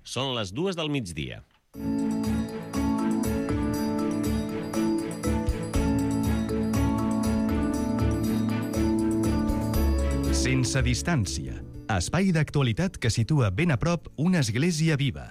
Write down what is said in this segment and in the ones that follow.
Són les 2 del migdia. Sense distància. Espai d'actualitat que situa ben a prop una església viva.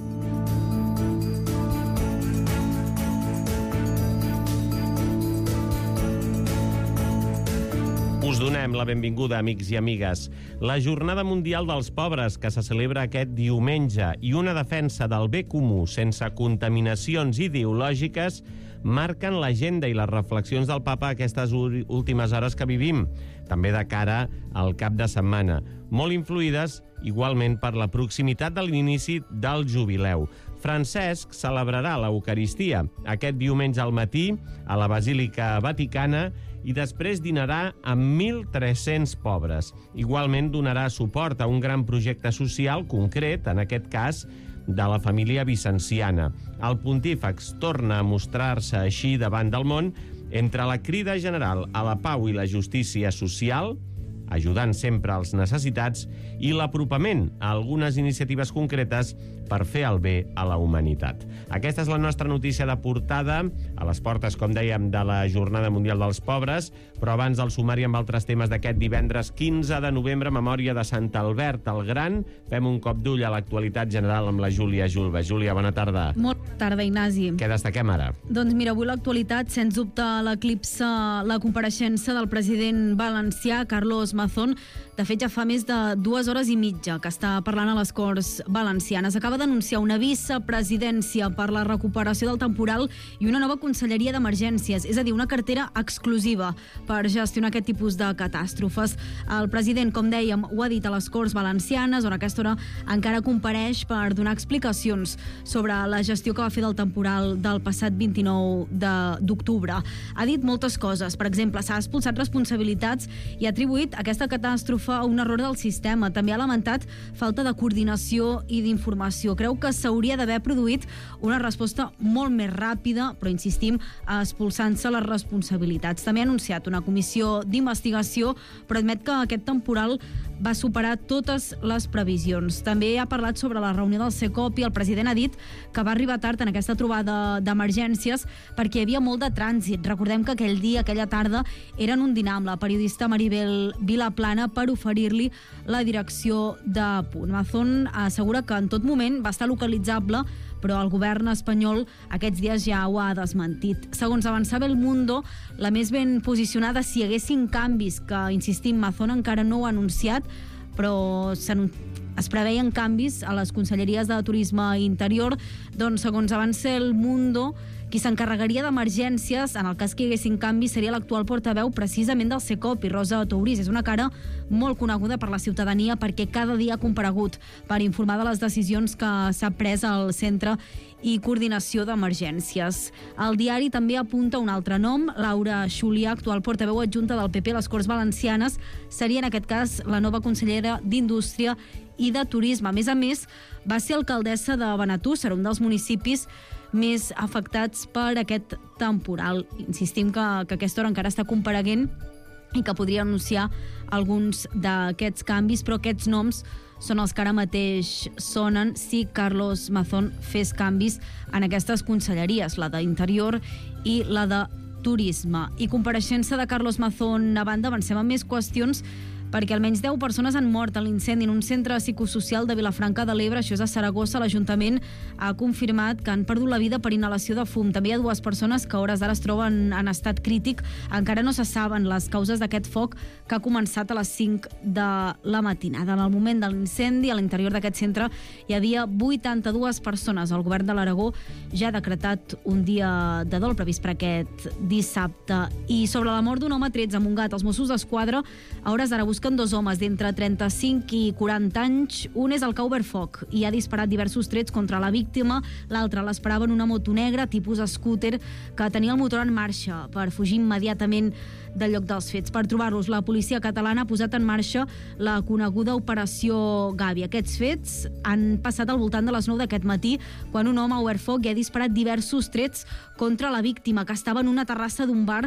Us donem la benvinguda, amics i amigues. La Jornada Mundial dels Pobres, que se celebra aquest diumenge, i una defensa del bé comú sense contaminacions ideològiques, marquen l'agenda i les reflexions del papa aquestes últimes hores que vivim, també de cara al cap de setmana, molt influïdes igualment per la proximitat de l'inici del jubileu. Francesc celebrarà l'Eucaristia aquest diumenge al matí a la Basílica Vaticana i després dinarà amb 1.300 pobres. Igualment donarà suport a un gran projecte social concret, en aquest cas, de la família vicenciana. El pontífex torna a mostrar-se així davant del món entre la crida general a la pau i la justícia social, ajudant sempre als necessitats, i l'apropament a algunes iniciatives concretes per fer el bé a la humanitat. Aquesta és la nostra notícia de portada, a les portes, com dèiem, de la Jornada Mundial dels Pobres, però abans del sumari amb altres temes d'aquest divendres 15 de novembre, memòria de Sant Albert el Gran, fem un cop d'ull a l'actualitat general amb la Júlia Julve. Júlia, bona tarda. Bona tarda, Ignasi. Què destaquem ara? Doncs mira, avui l'actualitat, sens dubte, l'eclipsa la compareixença del president valencià, Carlos Mazón. De fet, ja fa més de 2 hores i mitja que està parlant a les Corts Valencianes. Acaba d'anunciar una vicepresidència per la recuperació del temporal i una nova conselleria d'emergències, és a dir, una cartera exclusiva per gestionar aquest tipus de catàstrofes. El president, com dèiem, ho ha dit a les Corts Valencianes, on a aquesta hora encara compareix per donar explicacions sobre la gestió que va fer del temporal del passat 29 d'octubre. Ha dit moltes coses. Per exemple, s'ha expulsat responsabilitats i ha atribuït aquesta catàstrofe a un error del sistema. També ha lamentat falta de coordinació i d'informació. Creu que s'hauria d'haver produït una resposta molt més ràpida, però insistim, expulsant-se les responsabilitats. També ha anunciat una comissió d'investigació, però admet que aquest temporal va superar totes les previsions. També ha parlat sobre la reunió del Secopi. El president ha dit que va arribar tard en aquesta trobada d'emergències perquè hi havia molt de trànsit. Recordem que aquell dia, aquella tarda, eren un dinar amb la periodista Maribel Vilaplana per oferir-li la direcció de Punt. Mazón assegura que en tot moment va estar localitzable, però el govern espanyol aquests dies ja ho ha desmentit. Segons avançava El Mundo, la més ben posicionada si hi haguessin canvis, que, insistim, Mazón encara no ho ha anunciat, però es preveien canvis a les conselleries de Turisme i Interior. Doncs, segons avança El Mundo, qui s'encarregaria d'emergències, en el cas que hi haguessin canvis, seria l'actual portaveu precisament del Secopi, Rosa Tourís. És una cara molt coneguda per la ciutadania perquè cada dia ha comparegut per informar de les decisions que s'ha pres al Centre i Coordinació d'Emergències. El diari també apunta un altre nom, Laura Xulià, actual portaveu adjunta del PP a les Corts Valencianes, seria en aquest cas la nova consellera d'Indústria i de Turisme. A més, va ser alcaldessa de Benetússer, un dels municipis més afectats per aquest temporal. Insistim que aquesta hora encara està compareguent i que podria anunciar alguns d'aquests canvis, però aquests noms són els que ara mateix sonen si Carlos Mazón fes canvis en aquestes conselleries, la d'Interior i la de Turisme. I compareixença de Carlos Mazón a banda, avancem amb més qüestions, perquè almenys 10 persones han mort en l'incendi en un centre psicosocial de Vilafranca de l'Ebre, això és a Saragossa. L'Ajuntament ha confirmat que han perdut la vida per inhalació de fum. També hi ha 2 persones que a hores d'ara es troben en estat crític. Encara no se saben les causes d'aquest foc que ha començat a les 5 de la matinada. En el moment de l'incendi, a l'interior d'aquest centre hi havia 82 persones. El govern de l'Aragó ja ha decretat un dia de dol previst per aquest dissabte. I sobre la mort d'un home a 13 a Montgat, els Mossos d'Esquadra a hores d'ara busquen 2 homes d'entre 35 i 40 anys. Un és el que ha obert foc i ha disparat diversos trets contra la víctima. L'altre l'esperava en una moto negra tipus scooter que tenia el motor en marxa per fugir immediatament del lloc dels fets. Per trobar-los, la policia catalana ha posat en marxa la coneguda Operació Gavi. Aquests fets han passat al voltant de les 9 d'aquest matí, quan un home ha obert foc i ha disparat diversos trets contra la víctima, que estava en una terrassa d'un bar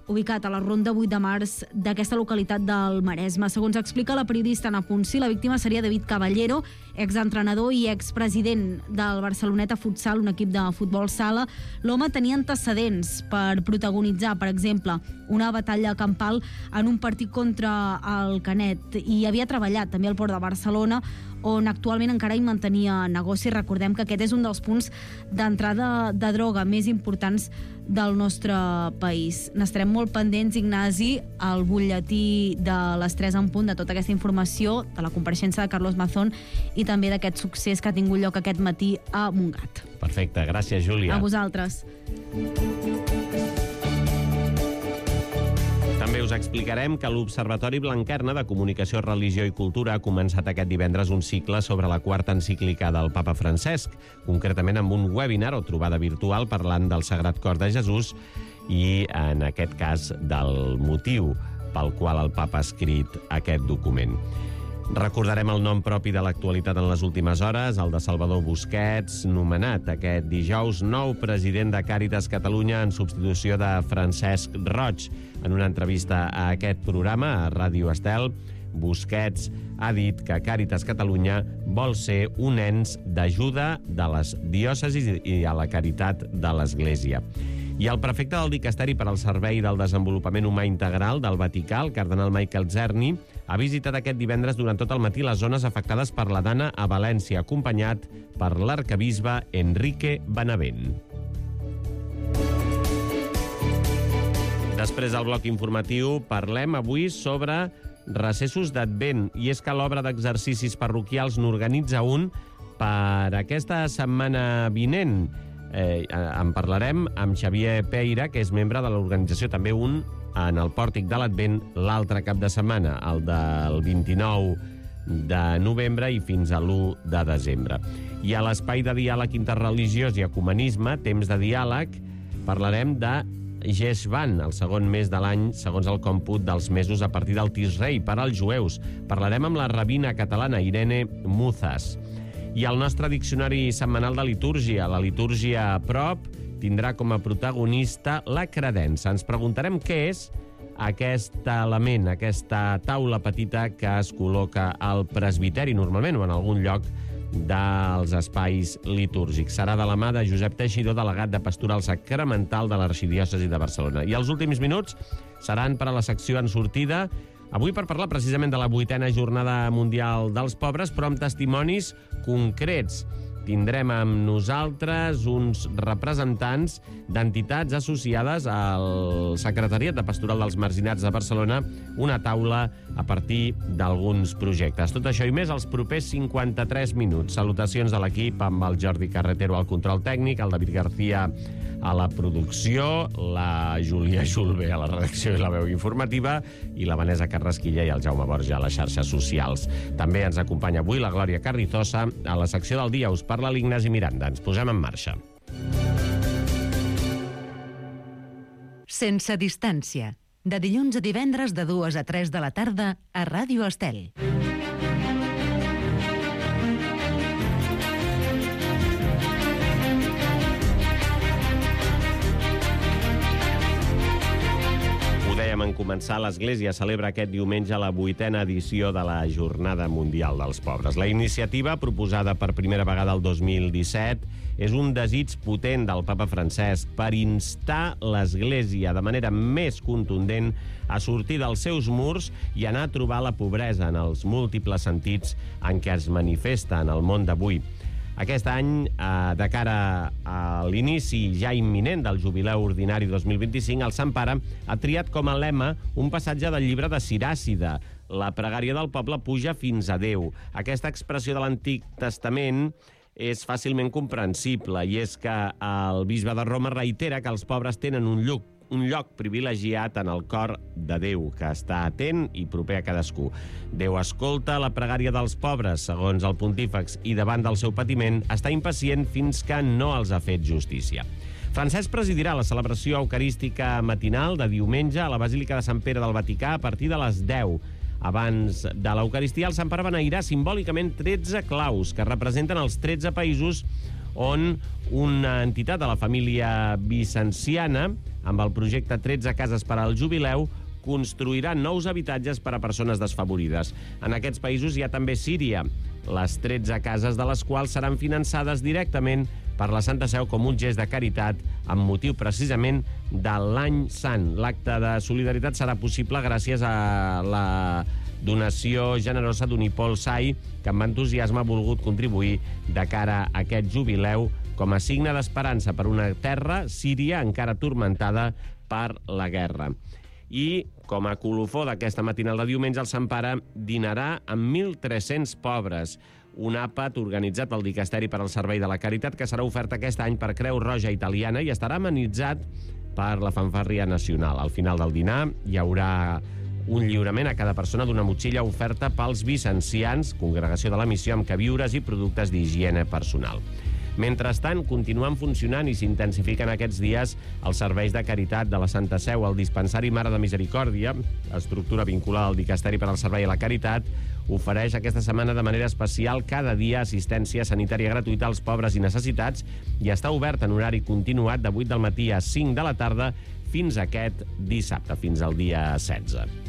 ubicat a la Ronda 8 de març d'aquesta localitat del Maresme. Segons explica la periodista Ana Ponsí, la víctima seria David Caballero, exentrenador i expresident del Barceloneta Futsal, un equip de futbol sala. L'home tenia antecedents per protagonitzar, per exemple, una batalla campal en un partit contra el Canet i havia treballat també al Port de Barcelona, on actualment encara hi mantenia negoci. Recordem que aquest és un dels punts d'entrada de droga més importants del nostre país. N'estarem molt pendents, Ignasi, al butlletí de les 3 en punt de tota aquesta informació, de la compareixença de Carlos Mazón i també d'aquest succés que ha tingut lloc aquest matí a Montgat. Perfecte, gràcies, Júlia. A vosaltres. També us explicarem que l'Observatori Blanquerna de Comunicació, Religió i Cultura ha començat aquest divendres un cicle sobre la quarta encíclica del papa Francesc, concretament amb un webinar o trobada virtual parlant del Sagrat Cor de Jesús i, en aquest cas, del motiu pel qual el papa ha escrit aquest document. Recordarem el nom propi de l'actualitat en les últimes hores, el de Salvador Busquets, nomenat aquest dijous nou president de Càritas Catalunya en substitució de Francesc Roig. En una entrevista a aquest programa, a Ràdio Estel, Busquets ha dit que Càritas Catalunya vol ser un ens d'ajuda de les diòcesis i a la caritat de l'Església. I el prefecte del Dicasteri per al Servei del Desenvolupament Humà Integral del Vaticà, el cardenal Michael Zerni, ha visitat aquest divendres durant tot el matí les zones afectades per la Dana a València, acompanyat per l'arcabisbe Enrique Benavent. Després del bloc informatiu parlem avui sobre recessos d'Advent, i és que l'obra d'exercicis parroquials n'organitza un per aquesta setmana vinent. En parlarem amb Xavier Peira, que és membre de l'organització, també un en el Pòrtic de l'Advent l'altre cap de setmana, el del 29 de novembre i fins a l'1 de desembre. I a l'espai de diàleg interreligiós i ecumenisme, Temps de Diàleg, parlarem de Xeshvan, el segon mes de l'any, segons el còmput dels mesos a partir del Tisrei per als jueus. Parlarem amb la rabina catalana Irene Muzas. I el nostre diccionari setmanal de litúrgia, la litúrgia a prop, tindrà com a protagonista la credença. Ens preguntarem què és aquest element, aquesta taula petita que es col·loca al presbiteri, normalment, o en algun lloc dels espais litúrgics. Serà de la mà de Josep Teixidor, delegat de Pastoral Sacramental de l'Arxidiòcesi de Barcelona. I els últims minuts seran per a la secció en sortida, avui per parlar precisament de la 8a Jornada Mundial dels Pobres, però amb testimonis concrets. Tindrem amb nosaltres uns representants d'entitats associades al Secretariat de Pastoral dels Marginats de Barcelona, una taula a partir d'alguns projectes. Tot això i més els propers 53 minuts. Salutacions de l'equip amb el Jordi Carretero al control tècnic, el David García a la producció, la Júlia Julve a la redacció i la veu informativa i la Vanessa Carrasquilla i el Jaume Borja a les xarxes socials. També ens acompanya avui la Glòria Carrizosa. A la secció del dia us parla l'Ignasi Miranda. Ens posem en marxa. Sense distància. De dilluns a divendres de 2 a 3 de la tarda a Ràdio Estel. En començar, l'Església celebra aquest diumenge la 8a edició de la Jornada Mundial dels Pobres. La iniciativa, proposada per primera vegada el 2017, és un desig potent del papa Francesc per instar l'Església de manera més contundent a sortir dels seus murs i anar a trobar la pobresa en els múltiples sentits en què es manifesta en el món d'avui. Aquest any, de cara a l'inici ja imminent del Jubileu Ordinari 2025, el Sant Pare ha triat com a lema un passatge del llibre de Siràcida. La pregària del poble puja fins a Déu. Aquesta expressió de l'Antic Testament és fàcilment comprensible, i és que el bisbe de Roma reitera que els pobres tenen un lloc privilegiat en el cor de Déu, que està atent i proper a cadascú. Déu escolta la pregària dels pobres, segons el pontífex, i davant del seu patiment està impacient fins que no els ha fet justícia. Francesc presidirà la celebració eucarística matinal de diumenge a la Basílica de Sant Pere del Vaticà a partir de les 10. Abans de l'Eucaristia, el Sant Pare beneirà simbòlicament 13 claus que representen els 13 països on una entitat de la família vicenciana amb el projecte 13 cases per al jubileu, construirà nous habitatges per a persones desfavorides. En aquests països hi ha també Síria, les 13 cases de les quals seran finançades directament per la Santa Seu com un gest de caritat amb motiu precisament de l'Any Sant. L'acte de solidaritat serà possible gràcies a la donació generosa d'Unipol Sai, que amb entusiasme ha volgut contribuir de cara a aquest jubileu com a signe d'esperança per una terra, Síria, encara turmentada per la guerra. I, com a colofó d'aquesta matinal de diumenge, el Sant Pare dinarà amb 1.300 pobres, un àpat organitzat pel Dicasteri per al Servei de la Caritat que serà ofert aquest any per Creu Roja Italiana i estarà amenitzat per la Fanfàrria Nacional. Al final del dinar hi haurà un lliurament a cada persona d'una motxilla oferta pels vicencians, congregació de la missió, amb queviures i productes d'higiene personal. Mentrestant, continuen funcionant i s'intensifiquen aquests dies els serveis de caritat de la Santa Seu. El dispensari Mare de Misericòrdia, estructura vinculada al Dicasteri per al Servei a la Caritat, ofereix aquesta setmana de manera especial cada dia assistència sanitària gratuïta als pobres i necessitats i està obert en horari continuat de 8 del matí a 5 de la tarda fins aquest dissabte, fins al dia 16.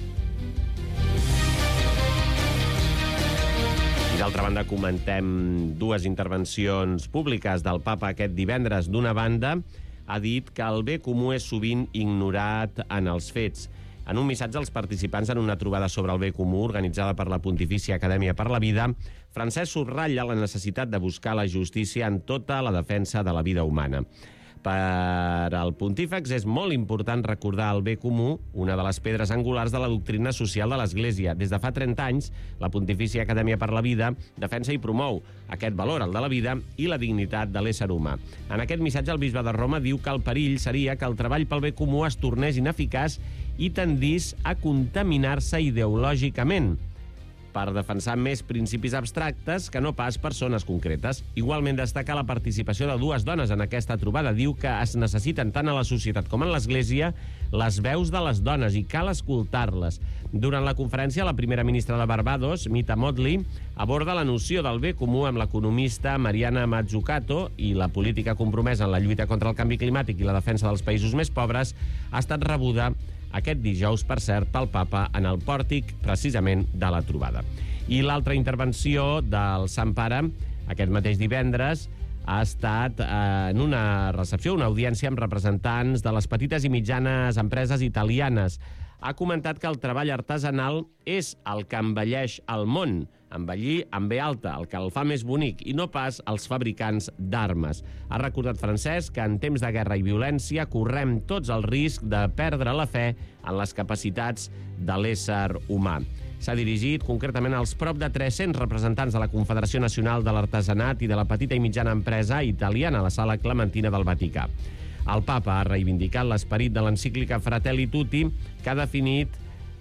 D'altra banda, comentem dues intervencions públiques del papa aquest divendres. D'una banda, ha dit que el bé comú és sovint ignorat en els fets. En un missatge als participants en una trobada sobre el bé comú organitzada per la Pontifícia Acadèmia per la Vida, Francesc subratlla la necessitat de buscar la justícia en tota la defensa de la vida humana. Per al pontífex és molt important recordar el bé comú, una de les pedres angulars de la doctrina social de l'Església. Des de fa 30 anys, la Pontifícia Acadèmia per la Vida defensa i promou aquest valor, el de la vida i la dignitat de l'ésser humà. En aquest missatge, el bisbe de Roma diu que el perill seria que el treball pel bé comú es tornés ineficaç i tendís a contaminar-se ideològicament, per defensar més principis abstractes que no pas persones concretes. Igualment destaca la participació de dues dones en aquesta trobada. Diu que es necessiten tant a la societat com en l'Església les veus de les dones i cal escoltar-les. Durant la conferència, la primera ministra de Barbados, Mita Motley, aborda la noció del bé comú amb l'economista Mariana Mazzucato i la política compromesa en la lluita contra el canvi climàtic i la defensa dels països més pobres ha estat rebuda aquest dijous, per cert, pel papa en el pòrtic, precisament, de la trobada. I l'altra intervenció del Sant Pare, aquest mateix divendres, ha estat en una recepció, una audiència amb representants de les petites i mitjanes empreses italianes. Ha comentat que el treball artesanal és el que embelleix el món, embellir amb B alta, el que el fa més bonic, i no pas els fabricants d'armes. Ha recordat Francesc que en temps de guerra i violència correm tots el risc de perdre la fe en les capacitats de l'ésser humà. S'ha dirigit concretament als prop de 300 representants de la Confederació Nacional de l'Artesanat i de la Petita i Mitjana Empresa italiana a la Sala Clementina del Vaticà. El papa ha reivindicat l'esperit de l'encíclica Fratelli Tutti, que ha definit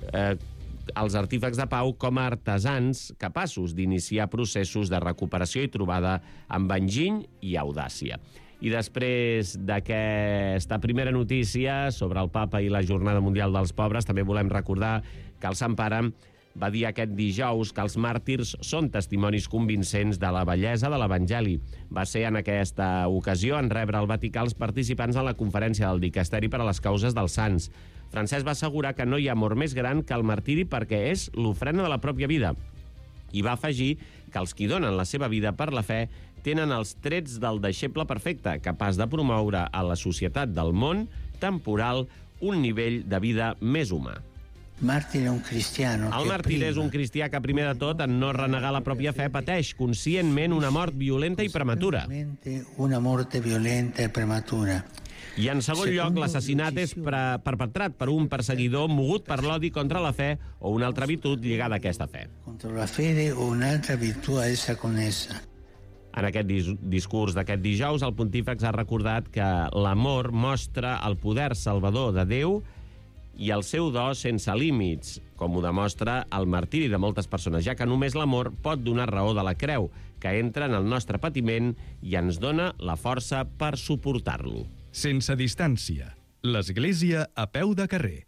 els artífecs de pau com a artesans capaços d'iniciar processos de recuperació i trobada amb enginy i audàcia. I després d'aquesta primera notícia sobre el papa i la Jornada Mundial dels Pobres, també volem recordar que el Sant Pare va dir aquest dijous que els màrtirs són testimonis convincents de la bellesa de l'Evangeli. Va ser en aquesta ocasió en rebre al Vaticà els participants en la conferència del Dicasteri per a les causes dels sants. Francesc va assegurar que no hi ha amor més gran que el martiri perquè és l'ofrena de la pròpia vida. I va afegir que els qui donen la seva vida per la fe tenen els trets del deixeble perfecte, capaç de promoure a la societat del món temporal un nivell de vida més humà. El màrtir és un cristià que, primer de tot, en no renegar la pròpia fe, pateix conscientment una mort violenta i prematura. I, en segon lloc, l'assassinat és perpetrat per un perseguidor mogut per l'odi contra la fe o una altra virtut lligada a aquesta fe. En aquest discurs d'aquest dijous, el pontífex ha recordat que l'amor mostra el poder salvador de Déu i el seu do sense límits, com ho demostra el martiri de moltes persones, ja que només l'amor pot donar raó de la creu, que entra en el nostre patiment i ens dona la força per suportar-lo. Sense distància. L'Església a peu de carrer.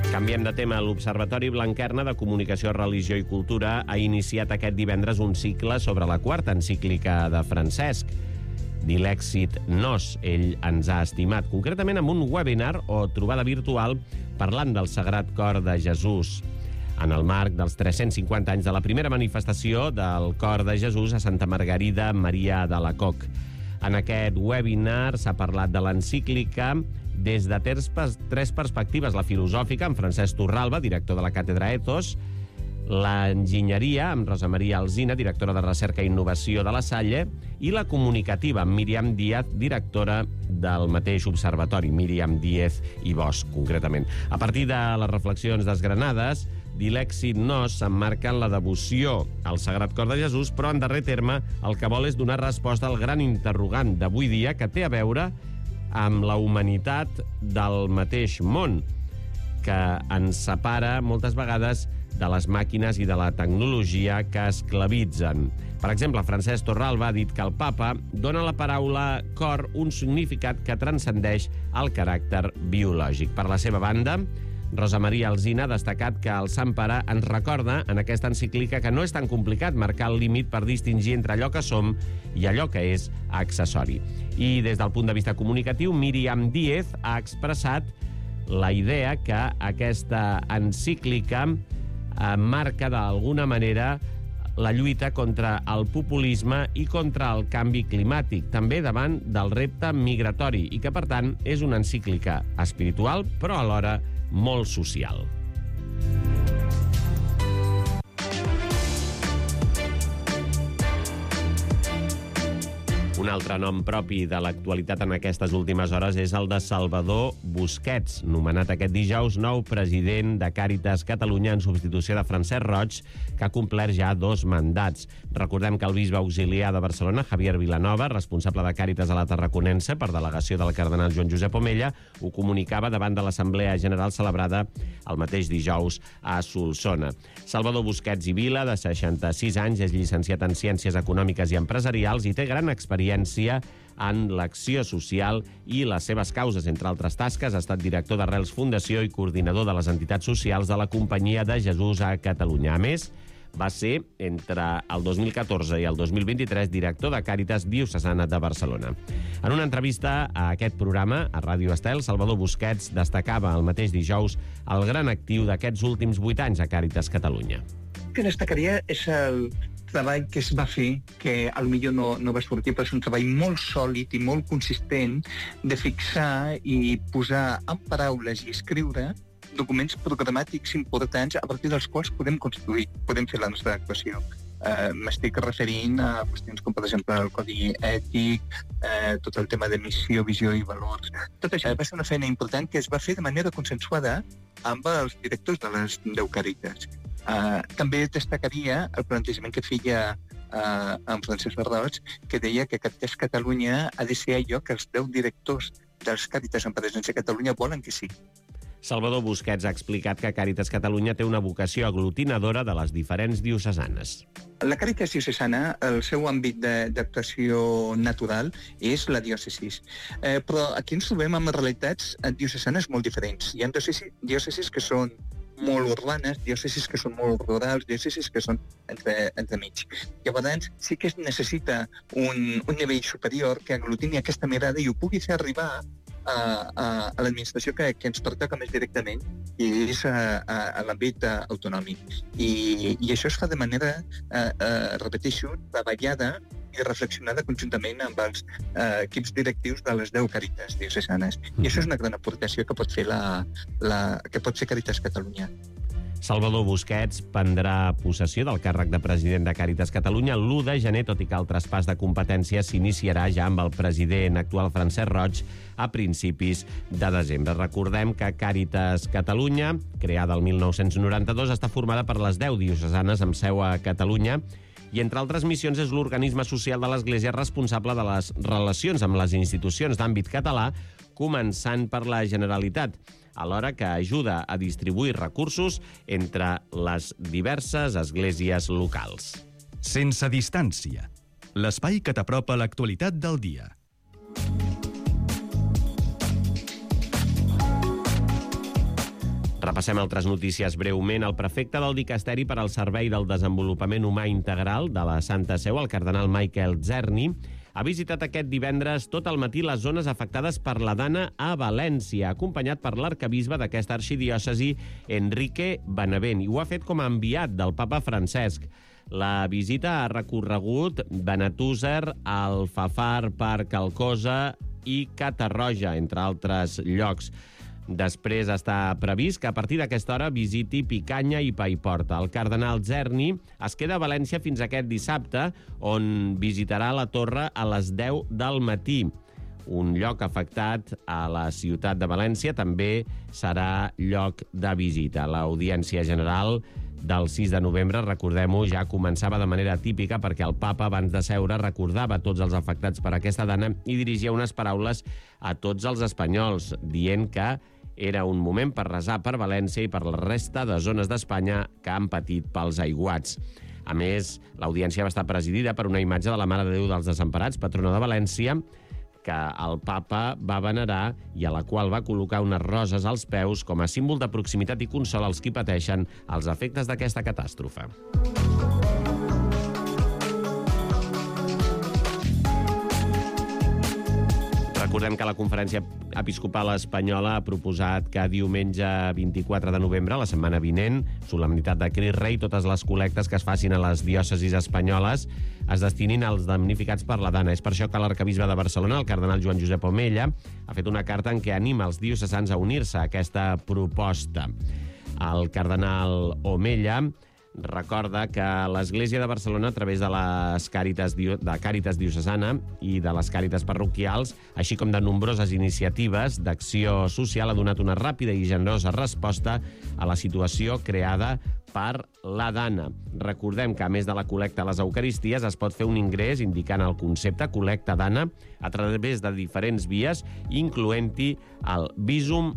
Canviem de tema. L'Observatori Blanquerna de Comunicació, Religió i Cultura ha iniciat aquest divendres un cicle sobre la quarta encíclica de Francesc, Dilexit Nos, ell ens ha estimat, concretament amb un webinar o trobada virtual parlant del Sagrat Cor de Jesús, en el marc dels 350 anys de la primera manifestació del Cor de Jesús a Santa Margarida Maria d'Alacoc. En aquest webinar s'ha parlat de l'encíclica des de tres perspectives: la filosòfica, amb Francesc Torralba, director de la Càtedra Ethos; l'enginyeria, amb Rosa Maria Alsina, directora de Recerca i Innovació de la Salle; i la comunicativa, amb Míriam Díaz, directora del mateix observatori, Míriam Díaz i Bosch, concretament. A partir de les reflexions desgranades, Dilexit Nos s'emmarca en la devoció al Sagrat Cor de Jesús, però en darrer terme el que vol és donar resposta al gran interrogant d'avui dia, que té a veure amb la humanitat del mateix món, que ens separa moltes vegades de les màquines i de la tecnologia que esclavitzen. Per exemple, Francesc Torralba ha dit que el papa dona a la paraula cor un significat que transcendeix el caràcter biològic. Per la seva banda, Rosa Maria Alsina ha destacat que el Sant Pare ens recorda en aquesta encíclica que no és tan complicat marcar el límit per distingir entre allò que som i allò que és accessori. I des del punt de vista comunicatiu, Míriam Díaz ha expressat la idea que aquesta encíclica marca d'alguna manera la lluita contra el populisme i contra el canvi climàtic, també davant del repte migratori, i que, per tant, és una encíclica espiritual, però alhora molt social. Un altre nom propi de l'actualitat en aquestes últimes hores és el de Salvador Busquets, nomenat aquest dijous nou president de Càritas Catalunya en substitució de Francesc Roig, que ha complert ja 2 mandats. Recordem que el bisbe auxiliar de Barcelona, Javier Vilanova, responsable de Càritas a la Tarraconense per delegació del cardenal Joan Josep Omella, ho comunicava davant de l'Assemblea General celebrada el mateix dijous a Solsona. Salvador Busquets i Vila, de 66 anys, és llicenciat en Ciències Econòmiques i Empresarials i té gran experiència en l'acció social i les seves causes. Entre altres tasques, ha estat director d'Arrels Fundació i coordinador de les entitats socials de la Companyia de Jesús a Catalunya. A més, va ser, entre el 2014 i el 2023, director de Càritas Diocesana de Barcelona. En una entrevista a aquest programa, a Ràdio Estel, Salvador Busquets destacava el mateix dijous el gran actiu d'aquests últims 8 anys a Càritas Catalunya. El que destacaria és el treball que es va fer, que potser no va sortir, però és un treball molt sòlid i molt consistent de fixar i posar en paraules i escriure documents programàtics importants a partir dels quals podem construir, podem fer la nostra actuació. M'estic referint a qüestions com, per exemple, el codi ètic, tot el tema de missió, visió i valors. Tot això va ser una feina important que es va fer de manera consensuada amb els directors de les 10 Càritas. També destacaria el plantejament que feia en Francesc Roig, que deia que Càritas Catalunya ha de ser allò que els 10 directors dels Càritas en presència a Catalunya volen que sigui. Salvador Busquets ha explicat que Càritas Catalunya té una vocació aglutinadora de les diferents diocesanes. La Càritas diocesana, el seu àmbit d'actuació natural és la diòcesis. Però aquí ens trobem amb realitats diocesanes molt diferents. Hi ha diòcesis que són molt urbanes, diòcesis que són molt rurals, diòcesis que són entremig. Llavors, sí que es necessita un nivell superior que aglutini aquesta mirada i ho pugui fer arribar a l'administració que ens pertoca més directament, i és a l'àmbit autonòmic. I això es fa de manera, repeteixo, treballada i reflexionada conjuntament amb els equips directius de les 10 Càritas diocesanes. I això és una gran aportació que pot fer Càritas Catalunya. Salvador Busquets prendrà possessió del càrrec de president de Càritas Catalunya l'1 de gener, tot i que el traspàs de competències s'iniciarà ja amb el president actual Francesc Roig a principis de desembre. Recordem que Càritas Catalunya, creada el 1992, està formada per les 10 diocesanes amb seu a Catalunya i, entre altres missions, és l'organisme social de l'Església responsable de les relacions amb les institucions d'àmbit català, començant per la Generalitat, alhora que ajuda a distribuir recursos entre les diverses esglésies locals. Sense distància. L'espai que t'apropa a l'actualitat del dia. Repassem altres notícies breument. El prefecte del Dicasteri per al Servei del Desenvolupament Humà Integral de la Santa Seu, el cardenal Michael Czerny, ha visitat aquest divendres tot el matí les zones afectades per la Dana a València, acompanyat per l'arcabisbe d'aquesta arxidiòcesi, Enrique Benavent, i ho ha fet com a enviat del papa Francesc. La visita ha recorregut Benetússer, Alfafar, Parc Alcosa i Catarroja, entre altres llocs. Després està previst que a partir d'aquesta hora visiti Picanya i Paiporta. El cardenal Czerny es queda a València fins aquest dissabte, on visitarà la torre a les 10 del matí. Un lloc afectat a la ciutat de València també serà lloc de visita. L'audiència general del 6 de novembre, recordem-ho, ja començava de manera típica perquè el papa, abans de seure, recordava tots els afectats per aquesta dana i dirigia unes paraules a tots els espanyols, dient que era un moment per resar per València i per la resta de zones d'Espanya que han patit pels aiguats. A més, l'audiència va estar presidida per una imatge de la Mare de Déu dels Desemparats, patrona de València, que el papa va venerar i a la qual va col·locar unes roses als peus com a símbol de proximitat i consol als qui pateixen els efectes d'aquesta catàstrofe. Recordem que la Conferència Episcopal Espanyola ha proposat que diumenge 24 de novembre, la setmana vinent, solemnitat de Crist Rei, totes les col·lectes que es facin a les diòcesis espanyoles es destinin als damnificats per la dana. És per això que l'arcabisbe de Barcelona, el cardenal Joan Josep Omella, ha fet una carta en què anima els diocesans a unir-se a aquesta proposta. El cardenal Omella recorda que l'Església de Barcelona, a través de les Càritas diocesana i de les Càritas parroquials, així com de nombroses iniciatives d'acció social, ha donat una ràpida i generosa resposta a la situació creada per la dana. Recordem que, a més de la col·lecta a les Eucaristies, es pot fer un ingrés indicant el concepte col·lecta dana a través de diferents vies, incloent-hi el Visum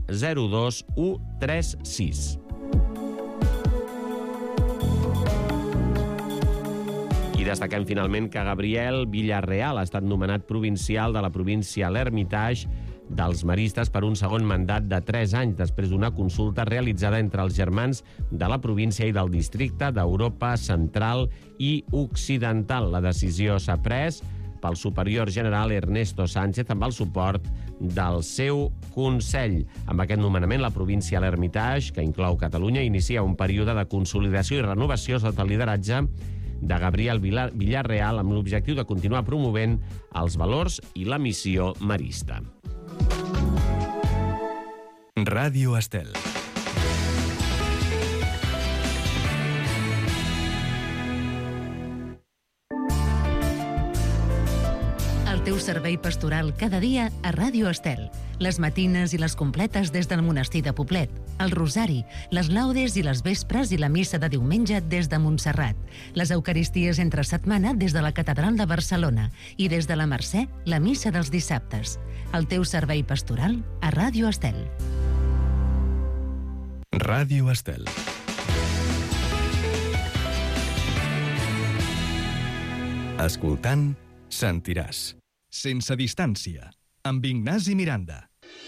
02136. I destaquem finalment que Gabriel Villarreal ha estat nomenat provincial de la província l'Hermitage dels Maristes per un segon mandat de 3 anys, després d'una consulta realitzada entre els germans de la província i del districte d'Europa Central i Occidental. La decisió s'ha pres pel superior general Ernesto Sánchez amb el suport del seu Consell. Amb aquest nomenament, la província l'Hermitage, que inclou Catalunya, inicia un període de consolidació i renovació sota el lideratge de Gabriel Villarreal amb l'objectiu de continuar promovent els valors i la missió marista. Ràdio Estel. El teu servei pastoral cada dia a Ràdio Estel. Les matines i les completes des del monestir de Poblet, el rosari, les laudes i les vespres i la missa de diumenge des de Montserrat, les eucaristies entre setmana des de la Catedral de Barcelona i des de la Mercè, la missa dels dissabtes. El teu servei pastoral a Ràdio Estel. Ràdio Estel. Escoltant, sentiràs. Sense distància, amb Ignasi Miranda.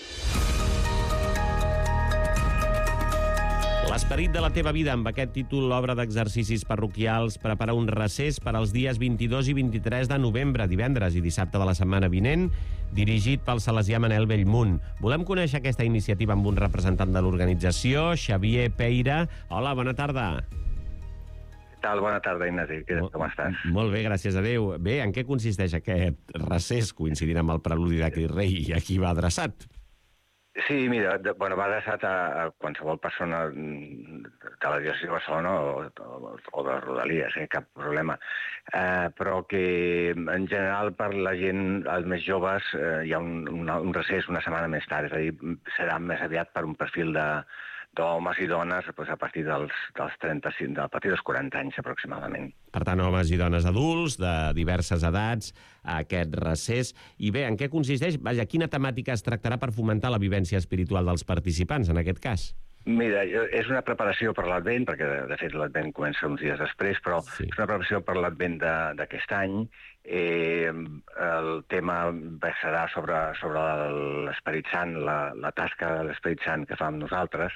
L'esperit de la teva vida, amb aquest títol, l'obra d'exercicis parroquials prepara un recés per als dies 22 i 23 de novembre, divendres i dissabte de la setmana vinent, dirigit pel salesià Manel Bellmunt. Volem conèixer aquesta iniciativa amb un representant de l'organització, Xavier Peira. Hola, bona tarda. Bona tarda, Ignasi. Com estàs? Molt bé, gràcies a Déu. Bé, en què consisteix aquest recés, coincidint amb el preludi de Crist Rei, i a qui va adreçat? Sí, mira, va adreçat a qualsevol persona de la diòcesi de Barcelona o de Rodalies, cap problema. Però que, en general, per la gent, els més joves, hi ha un recés una setmana més tard, és a dir, serà més aviat per un perfil d'homes i dones a partir dels 35, a partir dels 40 anys aproximadament. Per tant, homes i dones adults de diverses edats, aquest recés. I bé, en què consisteix? Vaja, quina temàtica es tractarà per fomentar la vivència espiritual dels participants, en aquest cas? Mira, és una preparació per l'Advent, perquè de fet l'Advent comença uns dies després, però és una preparació per l'Advent d'aquest any. El tema serà sobre l'Esperit Sant, la tasca de l'Esperit Sant que fa amb nosaltres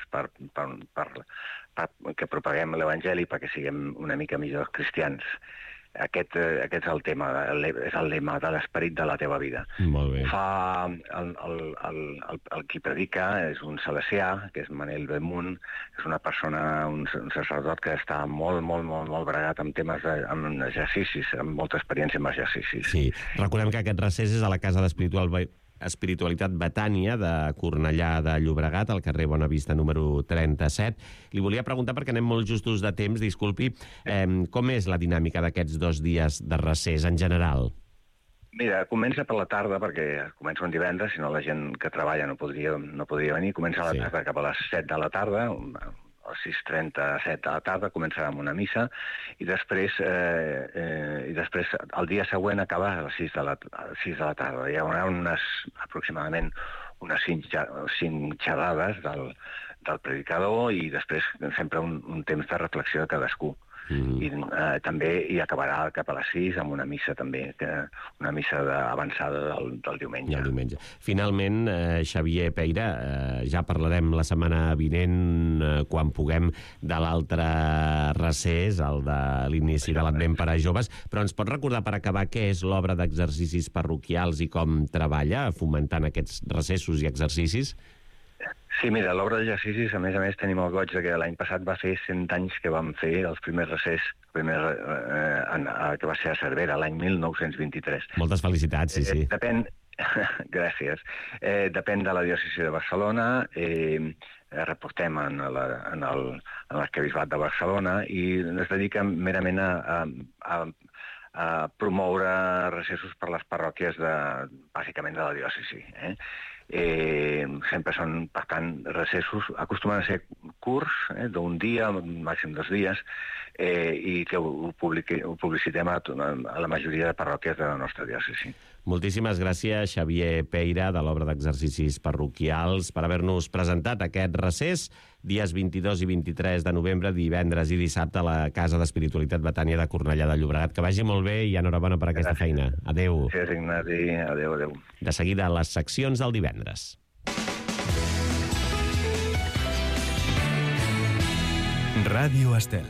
que propaguem l'Evangeli perquè siguem una mica millors cristians. Aquest és el tema, és el lema de l'esperit de la teva vida. Molt bé. Ho fa el qui predica, és un salesià, que és Manel Bemunt, és una persona, un sacerdot que està molt bregat amb temes, amb exercicis, amb molta experiència amb exercicis. Sí, recordem que aquest recés és a la Casa d'Espiritualitat Betània de Cornellà de Llobregat, al carrer Bonavista número 37. Li volia preguntar, perquè anem molt justos de temps, disculpi, com és la dinàmica d'aquests 2 dies de recés en general? Mira, comença per la tarda, perquè comença un divendres, si no la gent que treballa no podria venir. Comença a la tarda cap a les 7 de la tarda, a les 6:37 de la tarda, començarà amb una missa, i després el dia següent acaba a les 6 de la tarda. Hi haurà aproximadament unes 5 xerrades del predicador i després sempre un temps de reflexió de cadascú. I també hi acabarà cap a les 6 amb una missa també, una missa avançada del diumenge. El diumenge. Finalment, Xavier Peira, ja parlarem la setmana vinent, quan puguem, de l'altre recés, el de l'inici de l'Advent per a joves, però ens pot recordar, per acabar, què és l'obra d'exercicis parroquials i com treballa fomentant aquests recessos i exercicis? Sí, mira, l'obra d'exercicis, a més, tenim el goig que l'any passat va fer 100 anys que vam fer els primers recés, que va ser a Cervera, l'any 1923. Moltes felicitats, sí. Depèn, gràcies. Depèn de la diòcesi de Barcelona, reportem en l'arquebisbat de Barcelona i es dedica merament a promoure recessos per les parròquies bàsicament de la diòcesi. Sempre són, per tant, recessos, acostumen a ser curts, d'un dia, màxim 2 dies, i que ho publicitem a la majoria de parròquies de la nostra diòcesi. Moltíssimes gràcies, Xavier Peira, de l'obra d'exercicis parroquials, per haver-nos presentat aquest recés, dies 22 i 23 de novembre, divendres i dissabte, a la Casa d'Espiritualitat Betània de Cornellà de Llobregat. Que vagi molt bé i enhorabona per aquesta feina. Adéu. Gràcies, Ignasi. Adéu. De seguida, les seccions del divendres. Ràdio Estel.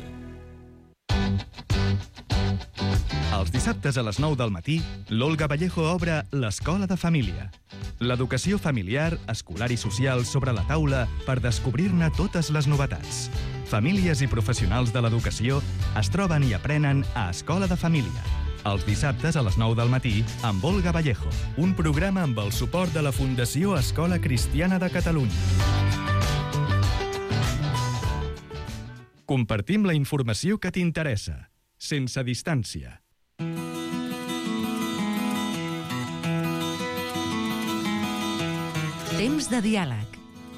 Els dissabtes a les 9 del matí, l'Olga Vallejo obre l'Escola de Família. L'educació familiar, escolar i social sobre la taula per descobrir-ne totes les novetats. Famílies i professionals de l'educació es troben i aprenen a Escola de Família. Els dissabtes a les 9 del matí amb Olga Vallejo. Un programa amb el suport de la Fundació Escola Cristiana de Catalunya. Compartim la informació que t'interessa, sense distància. Temps de diàleg.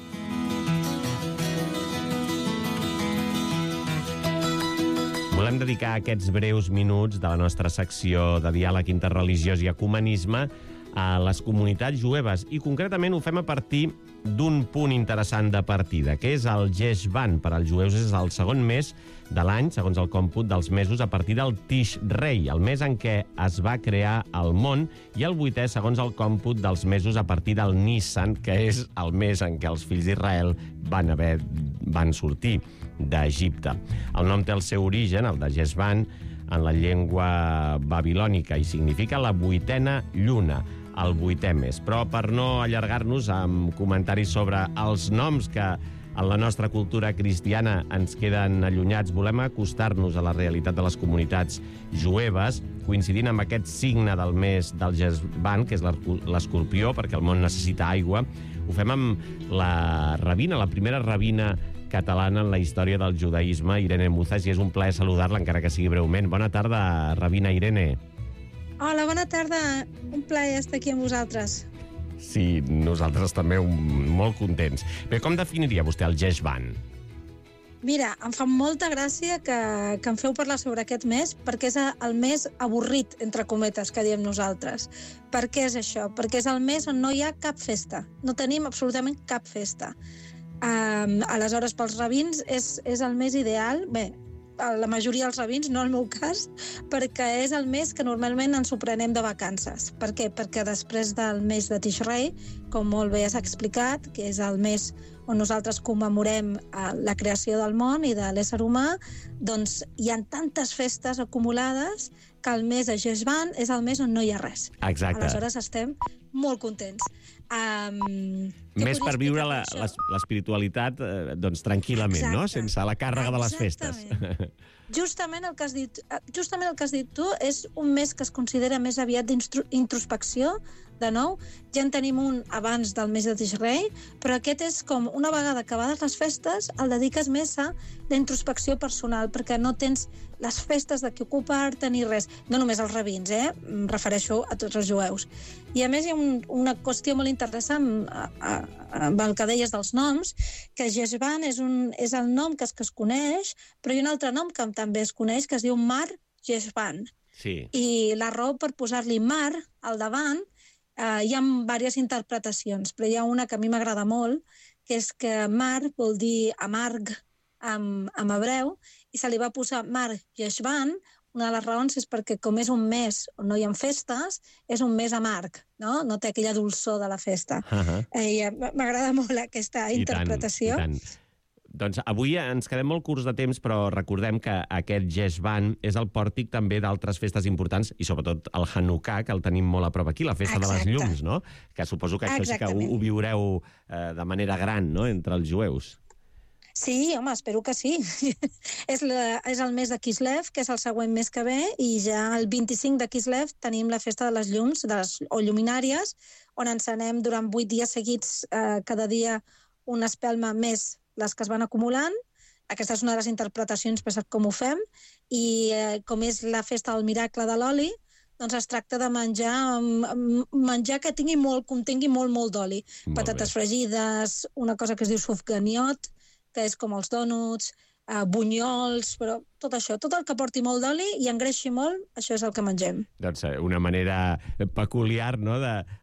Volem dedicar aquests breus minuts de la nostra secció de diàleg interreligiós i ecumenisme a les comunitats jueves, i concretament ho fem a partir d'un punt interessant de partida, que és el Xeshvan. Per als jueus és el segon mes de l'any, segons el còmput dels mesos, a partir del Tishrei, el mes en què es va crear el món, i el 8è segons el còmput dels mesos a partir del Nissan, que és el mes en què els fills d'Israel van sortir d'Egipte. El nom té el seu origen, el de Xeshvan, en la llengua babilònica, i significa la 8a lluna, el 8è mes. Però per no allargar-nos amb comentaris sobre els noms que en la nostra cultura cristiana ens queden allunyats, volem acostar-nos a la realitat de les comunitats jueves, coincidint amb aquest signe del mes del Xeshvan, que és l'escorpió, perquè el món necessita aigua. Ho fem amb la rabina, la primera rabina catalana en la història del judaïsme, Irene Muzas, i és un plaer saludar-la, encara que sigui breument. Bona tarda, rabina Irene. Hola, bona tarda. Un plaer estar aquí amb vosaltres. Sí, nosaltres també molt contents. Bé, com definiria vostè el Xeshvan? Mira, em fa molta gràcia que em feu parlar sobre aquest mes, perquè és el mes avorrit, entre cometes, que diem nosaltres. Per què és això? Perquè és el mes on no hi ha cap festa. No tenim absolutament cap festa. Aleshores, pels rabins és el mes ideal. Bé, la majoria dels rabins, no el meu cas, perquè és el mes que normalment ens ho prenem de vacances. Per què? Perquè després del mes de Tishrei, com molt bé s'ha explicat, que és el mes on nosaltres commemorem la creació del món i de l'ésser humà, doncs hi ha tantes festes acumulades que el mes de Sheshvan és el mes on no hi ha res. Exacte. Aleshores estem molt contents. Més per viure l'espiritualitat doncs, tranquil·lament, no? Sense la càrrega de les festes. Justament el que has dit tu és un mes que es considera més aviat d'introspecció. De nou, ja en tenim un abans del mes de Tishrei, però aquest és com, una vegada acabades les festes, el dediques més a la introspecció personal, perquè no tens les festes de què ocupar-te ni res. No només els rabins, em refereixo a tots els jueus. I a més hi ha una qüestió molt interessant amb el que deies dels noms, que Sheshvan és el nom que es coneix, però hi ha un altre nom que també es coneix, que es diu Mar Sheshvan. Sí. I la raó per posar-li Mar al davant, hi ha diverses interpretacions, però hi ha una que a mi m'agrada molt, que és que Mar vol dir amarg en hebreu, i se li va posar Mar Sheshvan. Una de les raons és perquè, com és un mes on no hi ha festes, és un mes amarg, no? No té aquella dolçor de la festa. M'agrada molt aquesta interpretació. I tant. Doncs avui ens quedem molt curts de temps, però recordem que aquest Sheshvan és el pòrtic també d'altres festes importants, i sobretot el Hanukkà, que el tenim molt a prop aquí, la festa de les llums, no? Que suposo que això sí que ho viureu de manera gran, no?, entre els jueus. Sí, home, espero que sí. És el mes de Kislev, que és el següent mes que ve, i ja el 25 de Kislev tenim la festa de les llums, o lluminàries, on encenem durant 8 dies seguits, cada dia una espelma més les que es van acumulant. Aquesta és una de les interpretacions per com ho fem, i com és la festa del miracle de l'oli, doncs es tracta de menjar que tingui contengui molt d'oli. Patates fregides, una cosa que es diu sufganiot, que és com els dònuts, bunyols, però tot això, tot el que porti molt d'oli i engreixi molt, això és el que mengem. Doncs una manera peculiar, no?,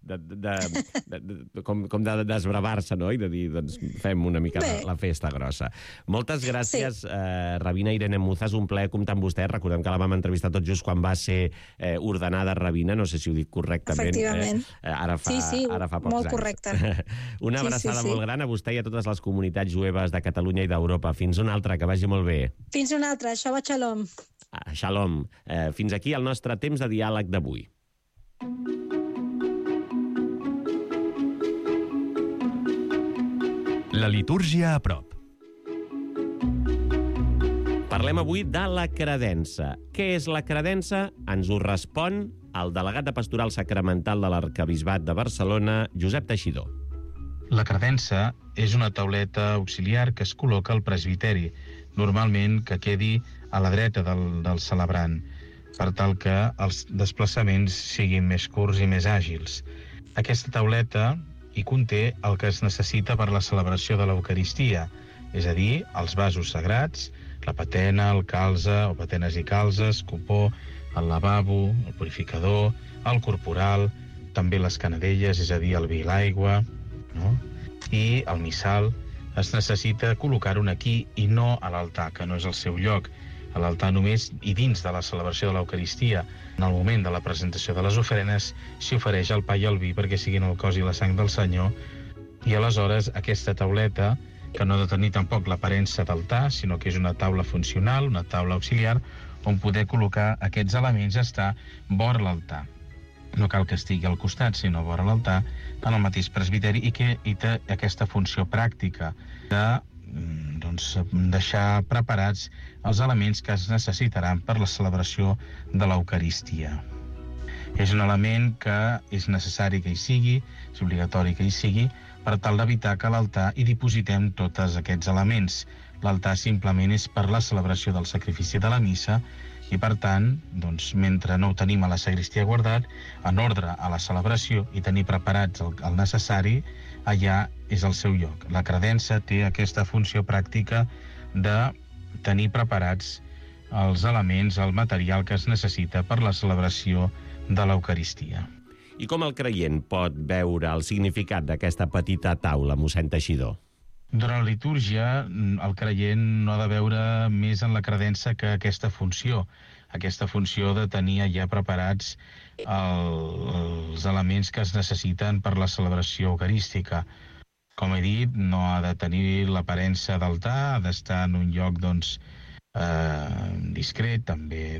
com de desbravar-se, no?, i de dir, doncs, fem una mica la festa grossa. Moltes gràcies, Rabina Irene Muzas, un plaer comptar amb vostè. Recordem que la vam entrevistar tot just quan va ser ordenada rabina, no sé si ho dic correctament. Efectivament. Ara fa pocs anys. Molt correcte. Una abraçada molt gran a vostè i a totes les comunitats jueves de Catalunya i d'Europa. Fins una altra, que vagi molt bé. Fins una altra. Shabbat shalom. Shalom. Fins aquí el nostre temps de diàleg d'avui. La litúrgia a prop. Parlem avui de la credença. Què és la credença? Ens ho respon el delegat de Pastoral Sacramental de l'Arquebisbat de Barcelona, Josep Teixidor. La credença és una tauleta auxiliar que es col·loca al presbiteri, normalment que quedi a la dreta del celebrant, per tal que els desplaçaments siguin més curts i més àgils. Aquesta tauleta hi conté el que es necessita per la celebració de l'Eucaristia, és a dir, els vasos sagrats, la patena, el calze o patenes i calzes, copó, el lavabo, el purificador, el corporal, també les canadelles, és a dir, el vi i l'aigua, no? I el missal. Es necessita col·locar-ho aquí i no a l'altar, que no és el seu lloc. A l'altar només i dins de la celebració de l'Eucaristia, en el moment de la presentació de les ofrenes, s'hi ofereix el pa i el vi perquè siguin el cos i la sang del Senyor. I aleshores aquesta tauleta, que no ha de tenir tampoc l'aparença d'altar, sinó que és una taula funcional, una taula auxiliar, on poder col·locar aquests elements està vora l'altar. No cal que estigui al costat, sinó vora l'altar, en el mateix presbiteri, i té aquesta funció pràctica de deixar preparats els elements que es necessitaran per la celebració de l'Eucaristia. És un element que és necessari que hi sigui, és obligatori que hi sigui, per tal d'evitar que a l'altar hi dipositem tots aquests elements. L'altar simplement és per la celebració del sacrifici de la missa, i per tant, mentre no ho tenim a la sagristia guardat, en ordre a la celebració i tenir preparats el necessari, allà és el seu lloc. La credença té aquesta funció pràctica de tenir preparats els elements, el material que es necessita per la celebració de l'Eucaristia. I com el creient pot veure el significat d'aquesta petita taula, mossèn Teixidor? Durant la litúrgia, el creient no ha de veure més en la credença que aquesta funció de tenir ja preparats els elements que es necessiten per la celebració eucarística. Com he dit, no ha de tenir l'aparença d'altar, ha d'estar en un lloc discret, també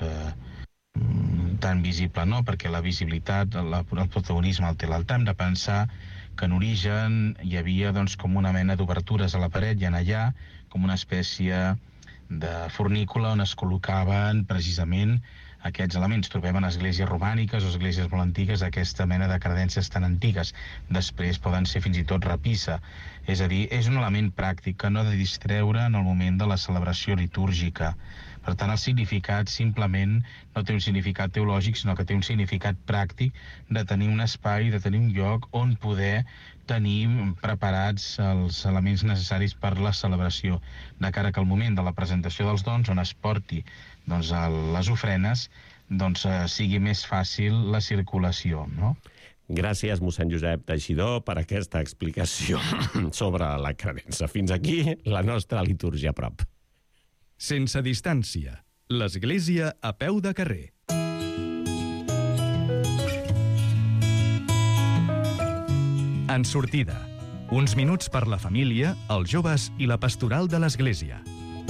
tan visible no, perquè la visibilitat, el protagonisme el té l'altar. Hem de pensar que en origen hi havia com una mena d'obertures a la paret i en allà com una espècie de fornícula on es col·locaven precisament aquests elements. Trobem en esglésies romàniques o esglésies molt antigues aquesta mena de credències tan antigues. Després poden ser fins i tot rapissa. És a dir, és un element pràctic que no ha de distreure en el moment de la celebració litúrgica. Per tant, el significat simplement no té un significat teològic, sinó que té un significat pràctic de tenir un espai, de tenir un lloc on poder tenir preparats els elements necessaris per la celebració, de cara que al moment de la presentació dels dons, on es porti les ofrenes, sigui més fàcil la circulació, no? Gràcies, mossèn Josep Teixidor, per aquesta explicació sobre la credença. Fins aquí la nostra litúrgia a prop. Sense distància. L'església a peu de carrer. En sortida. Uns minuts per la família, els joves i la pastoral de l'església.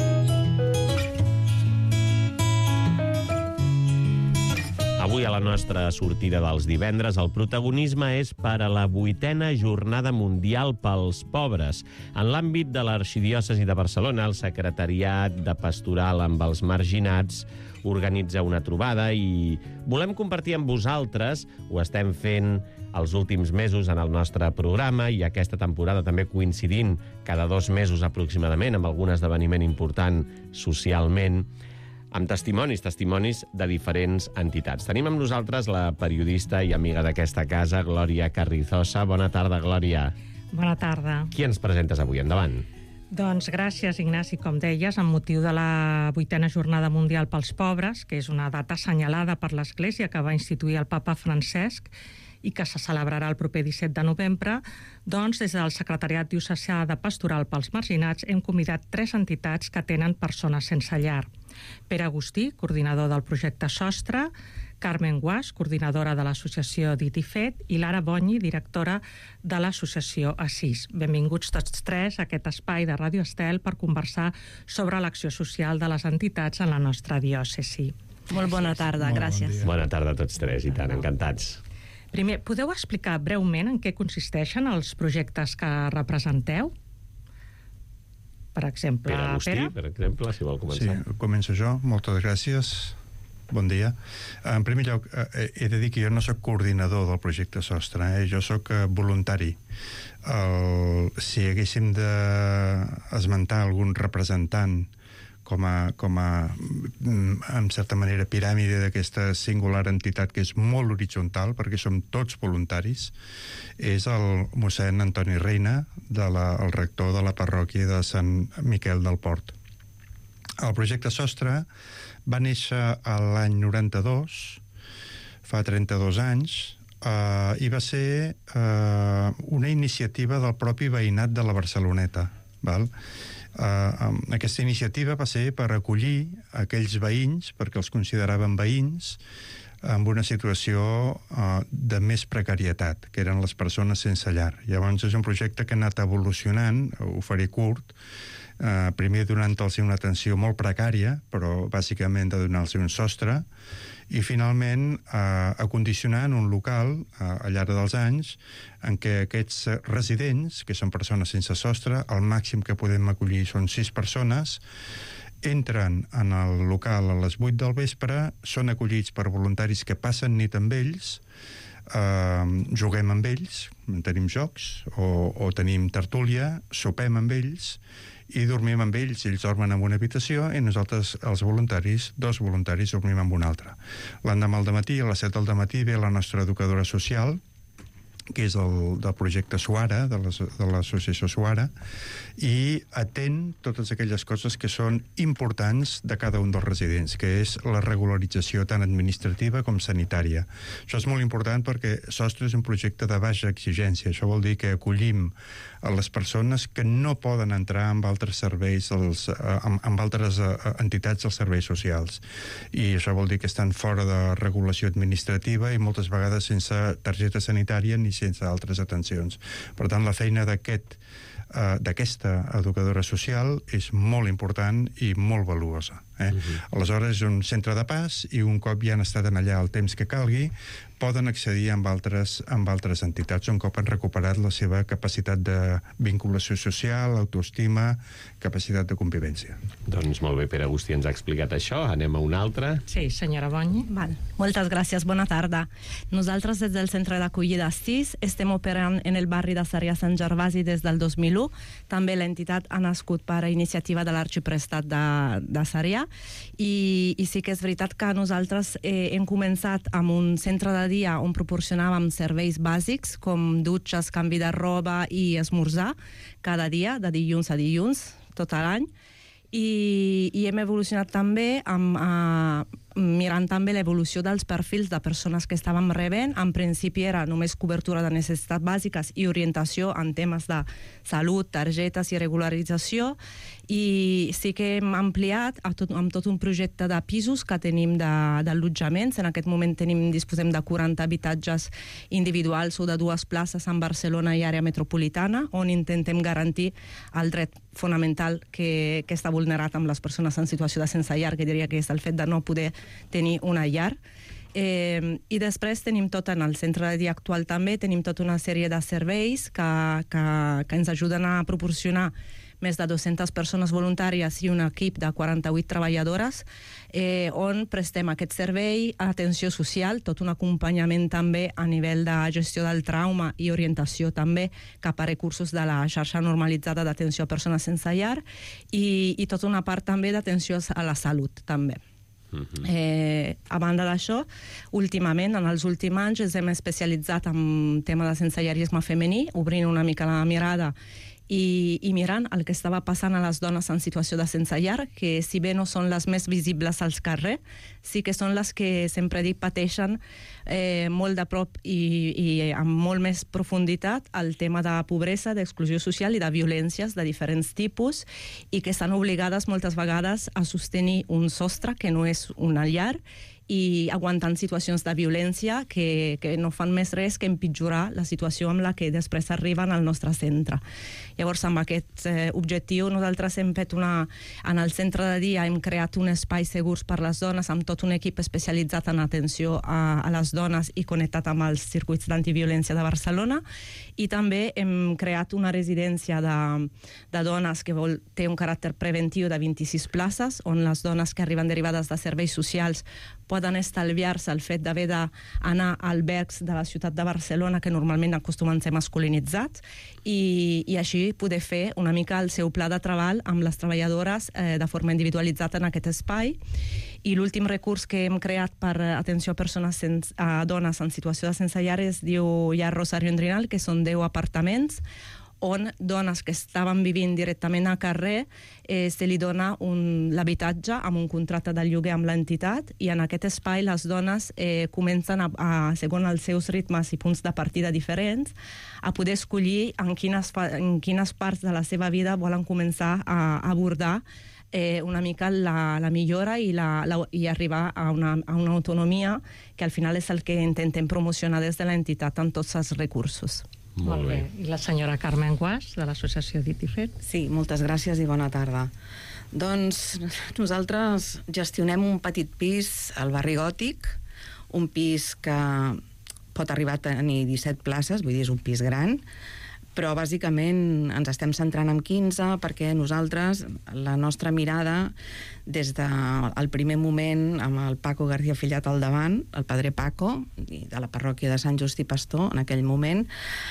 Avui a la nostra sortida dels divendres el protagonisme és per a la 8a Jornada Mundial pels Pobres. En l'àmbit de l'Arxidiòcesi de Barcelona, el Secretariat de Pastoral amb els Marginats organitza una trobada i volem compartir amb vosaltres, ho estem fent els últims mesos en el nostre programa i aquesta temporada també coincidint cada 2 mesos aproximadament amb algun esdeveniment important socialment, amb testimonis de diferents entitats. Tenim amb nosaltres la periodista i amiga d'aquesta casa, Glòria Carrizosa. Bona tarda, Glòria. Bona tarda. Qui ens presentes avui? Endavant. Doncs gràcies, Ignasi, com deies, amb motiu de la 8a Jornada Mundial pels Pobres, que és una data assenyalada per l'Església que va instituir el papa Francesc i que se celebrarà el proper 17 de novembre, doncs des del Secretariat Diocesà de Pastoral pels Marginats hem convidat 3 entitats que tenen persones sense llar. Pere Agustí, coordinador del projecte Sostre, Carmen Guas, coordinadora de l'associació Dit i Fet, i Lara Bonyi, directora de l'associació Assís. Benvinguts tots 3 a aquest espai de Ràdio Estel per conversar sobre l'acció social de les entitats en la nostra diòcesi. Molt bona tarda, gràcies. Bona tarda a tots 3, i tant, encantats. Primer, podeu explicar breument en què consisteixen els projectes que representeu? Per exemple, Pere Agustí, per exemple, si vol començar. Sí, començo jo. Moltes gràcies. Bon dia. En primer lloc, he de dir que jo no soc coordinador del projecte Sostre, jo soc voluntari. Si haguéssim d'esmentar algun representant com a en certa manera, piràmide d'aquesta singular entitat que és molt horitzontal, perquè som tots voluntaris, és el mossèn Antoni Reina, el rector de la parròquia de Sant Miquel del Port. El projecte Sostre va néixer l'any 92, fa 32 anys, i va ser una iniciativa del propi veïnat de la Barceloneta, val? Aquesta iniciativa va ser per acollir aquells veïns, perquè els consideraven veïns, amb una situació de més precarietat, que eren les persones sense llar. Llavors és un projecte que ha anat evolucionant, ho faré curt, primer donant-los una atenció molt precària, però bàsicament de donar-los un sostre, i finalment acondicionant un local al llarg dels anys en què aquests residents, que són persones sense sostre, el màxim que podem acollir són 6 persones, entren en el local a les 8 del vespre, són acollits per voluntaris que passen nit amb ells, juguem amb ells, tenim jocs o tenim tertúlia, sopem amb ells i dormim amb ells. Ells dormen en una habitació i nosaltres, els voluntaris, 2 voluntaris, dormim en una altra. L'endemà al dematí, a les 7 del dematí, ve la nostra educadora social, que és del projecte Suara, de l'associació Suara, i atén totes aquelles coses que són importants de cada un dels residents, que és la regularització tant administrativa com sanitària. Això és molt important perquè Sostre és un projecte de baixa exigència. Això vol dir que acollim a les persones que no poden entrar amb altres serveis, amb altres entitats dels serveis socials. I això vol dir que estan fora de regulació administrativa i moltes vegades sense targeta sanitària ni sense altres atencions. Per tant, la feina d'aquesta educadora social és molt important i molt valuosa. Aleshores, és un centre de pas i un cop ja han estat allà el temps que calgui, poden accedir amb altres entitats un cop han recuperat la seva capacitat de vinculació social, autoestima, capacitat de convivència. Doncs molt bé, Pere Agustí ens ha explicat això. Anem a una altra. Sí, senyora Bonyi. Moltes gràcies, bona tarda. Nosaltres des del centre d'acollida 6 estem operant en el barri de Sarrià-Sant Gervasi des del 2001. També l'entitat ha nascut per iniciativa de l'Arxiprestat de Sarrià i sí que és veritat que nosaltres hem començat amb un centre de dia on proporcionàvem serveis bàsics com dutxes, canvi de roba i esmorzar cada dia, de dilluns a dilluns, tot l'any. I hem evolucionat també mirant també l'evolució dels perfils de persones que estàvem rebent. En principi era només cobertura de necessitats bàsiques i orientació en temes de salut, targetes i regularització, i sí que hem ampliat amb tot un projecte de pisos que tenim d'allotjaments. En aquest moment disposem de 40 habitatges individuals o de 2 places en Barcelona i àrea metropolitana, on intentem garantir el dret fonamental que està vulnerat amb les persones en situació de sense llar, que diria que és el fet de no poder tenir una llar. I després tenim tot en el centre de dia actual també, tenim tota una sèrie de serveis que ens ajuden a proporcionar més de 200 persones voluntàries i un equip de 48 treballadores, on prestem aquest servei, atenció social, tot un acompanyament també a nivell de gestió del trauma i orientació també cap a recursos de la xarxa normalitzada d'atenció a persones sense llar i tota una part també d'atenció a la salut també. A banda d'això, últimament, en els últims anys, ens hem especialitzat en tema de sensellarisme femení, obrint una mica la mirada i mirant el que estava passant a les dones en situació de sense llar, que si bé no són les més visibles als carrers, sí que són les que sempre dic pateixen molt de prop i amb molt més profunditat el tema de pobresa, d'exclusió social i de violències de diferents tipus, i que estan obligades moltes vegades a sostenir un sostre que no és una llar i aguantant situacions de violència que no fan més res que empitjorar la situació amb la que després arriben al nostre centre. Llavors, amb aquest objectiu, nosaltres hem fet en el centre de dia hem creat un espai segurs per les dones amb tot un equip especialitzat en atenció a les dones i connectat amb els circuits d'antiviolència de Barcelona, i també hem creat una residència de dones que té un caràcter preventiu de 26 places, on les dones que arriben derivades de serveis socials poden estalviar-se el fet d'haver d'anar a albergs de la ciutat de Barcelona, que normalment acostumen a ser masculinitzats, i així poder fer una mica el seu pla de treball amb les treballadores de forma individualitzada en aquest espai. I l'últim recurs que hem creat per atenció a dones en situació de sense llar es diu Llar Rosario Endrinal, que són 10 apartaments, on dones que estaven vivint directament a carrer se li dona l'habitatge amb un contracte de lloguer amb l'entitat, i en aquest espai les dones comencen, segons els seus ritmes i punts de partida diferents, a poder escollir en quines parts de la seva vida volen començar a abordar una mica la millora i arribar a una autonomia, que al final és el que intentem promocionar des de l'entitat en tots els recursos. Molt bé. I la senyora Carmen Guas, de l'associació Dit i Fet. Sí, moltes gràcies i bona tarda. Doncs nosaltres gestionem un petit pis al barri Gòtic, un pis que pot arribar a tenir 17 places, vull dir, és un pis gran, però bàsicament ens estem centrant en 15 perquè nosaltres, la nostra mirada, des del primer moment, amb el Paco García Fillat al davant, el padre Paco, de la parròquia de Sant Just i Pastor, en aquell moment,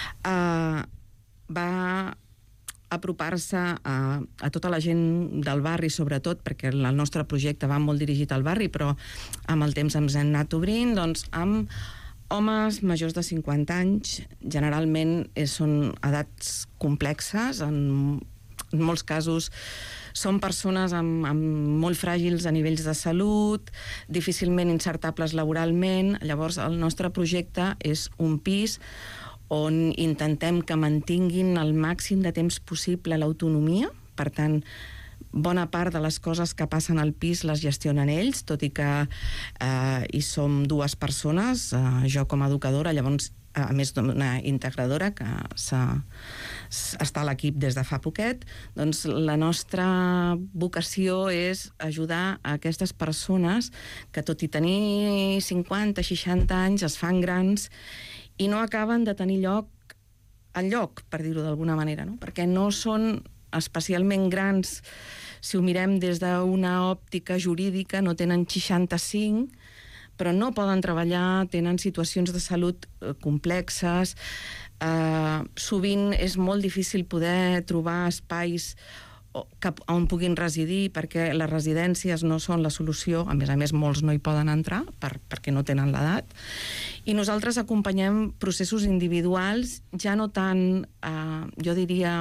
va apropar-se a tota la gent del barri, sobretot, perquè el nostre projecte va molt dirigit al barri, però amb el temps ens hem anat obrint, doncs, amb homes majors de 50 anys, generalment són edats complexes, en molts casos són persones amb molt fràgils a nivells de salut, difícilment insertables laboralment. Llavors, el nostre projecte és un pis on intentem que mantinguin el màxim de temps possible l'autonomia. Per tant, bona part de les coses que passen al pis les gestionen ells, tot i que hi som 2 persones, jo com a educadora, llavors a més d'una integradora que està a l'equip des de fa poquet. Doncs la nostra vocació és ajudar a aquestes persones que, tot i tenir 50-60 anys, es fan grans i no acaben de tenir el lloc, per dir-ho d'alguna manera, no? Perquè no són especialment grans, si ho mirem des d'una òptica jurídica, no tenen 65, però no poden treballar, tenen situacions de salut complexes. Sovint és molt difícil poder trobar espais on puguin residir, perquè les residències no són la solució. A més, molts no hi poden entrar perquè no tenen l'edat. I nosaltres acompanyem processos individuals, ja no tant, jo diria,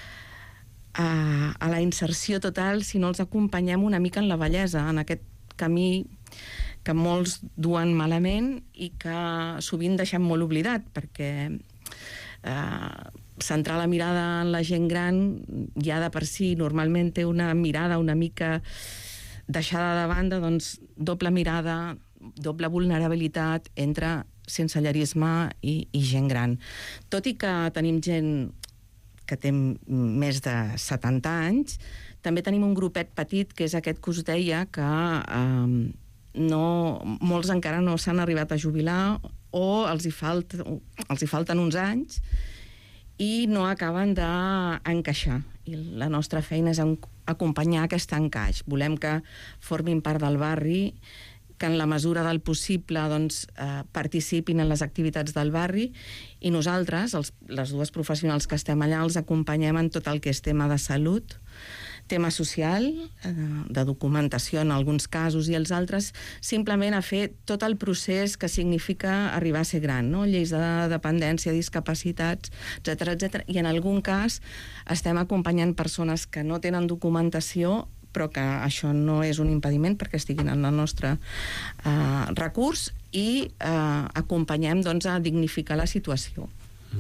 a la inserció total, sinó els acompanyem una mica en la vellesa, en aquest camí que molts duen malament i que sovint deixem molt oblidat, perquè centrar la mirada en la gent gran ja de per si normalment té una mirada una mica deixada de banda, doncs doble mirada, doble vulnerabilitat entre sensellarisme i gent gran. Tot i que tenim gent que té més de 70 anys, també tenim un grupet petit, que és aquest que us deia, que molts encara no s'han arribat a jubilar o els hi falten uns anys i no acaben d'encaixar. I la nostra feina és acompanyar aquest encaix. Volem que formin part del barri, que en la mesura del possible participin en les activitats del barri, i nosaltres, les 2 professionals que estem allà, els acompanyem en tot el que és tema de salut, tema social, de documentació en alguns casos, i els altres simplement a fer tot el procés que significa arribar a ser gran, no? Lleis de dependència, discapacitats, etc. I en algun cas estem acompanyant persones que no tenen documentació, però que això no és un impediment perquè estiguin en el nostre recurs, i acompanyem a dignificar la situació.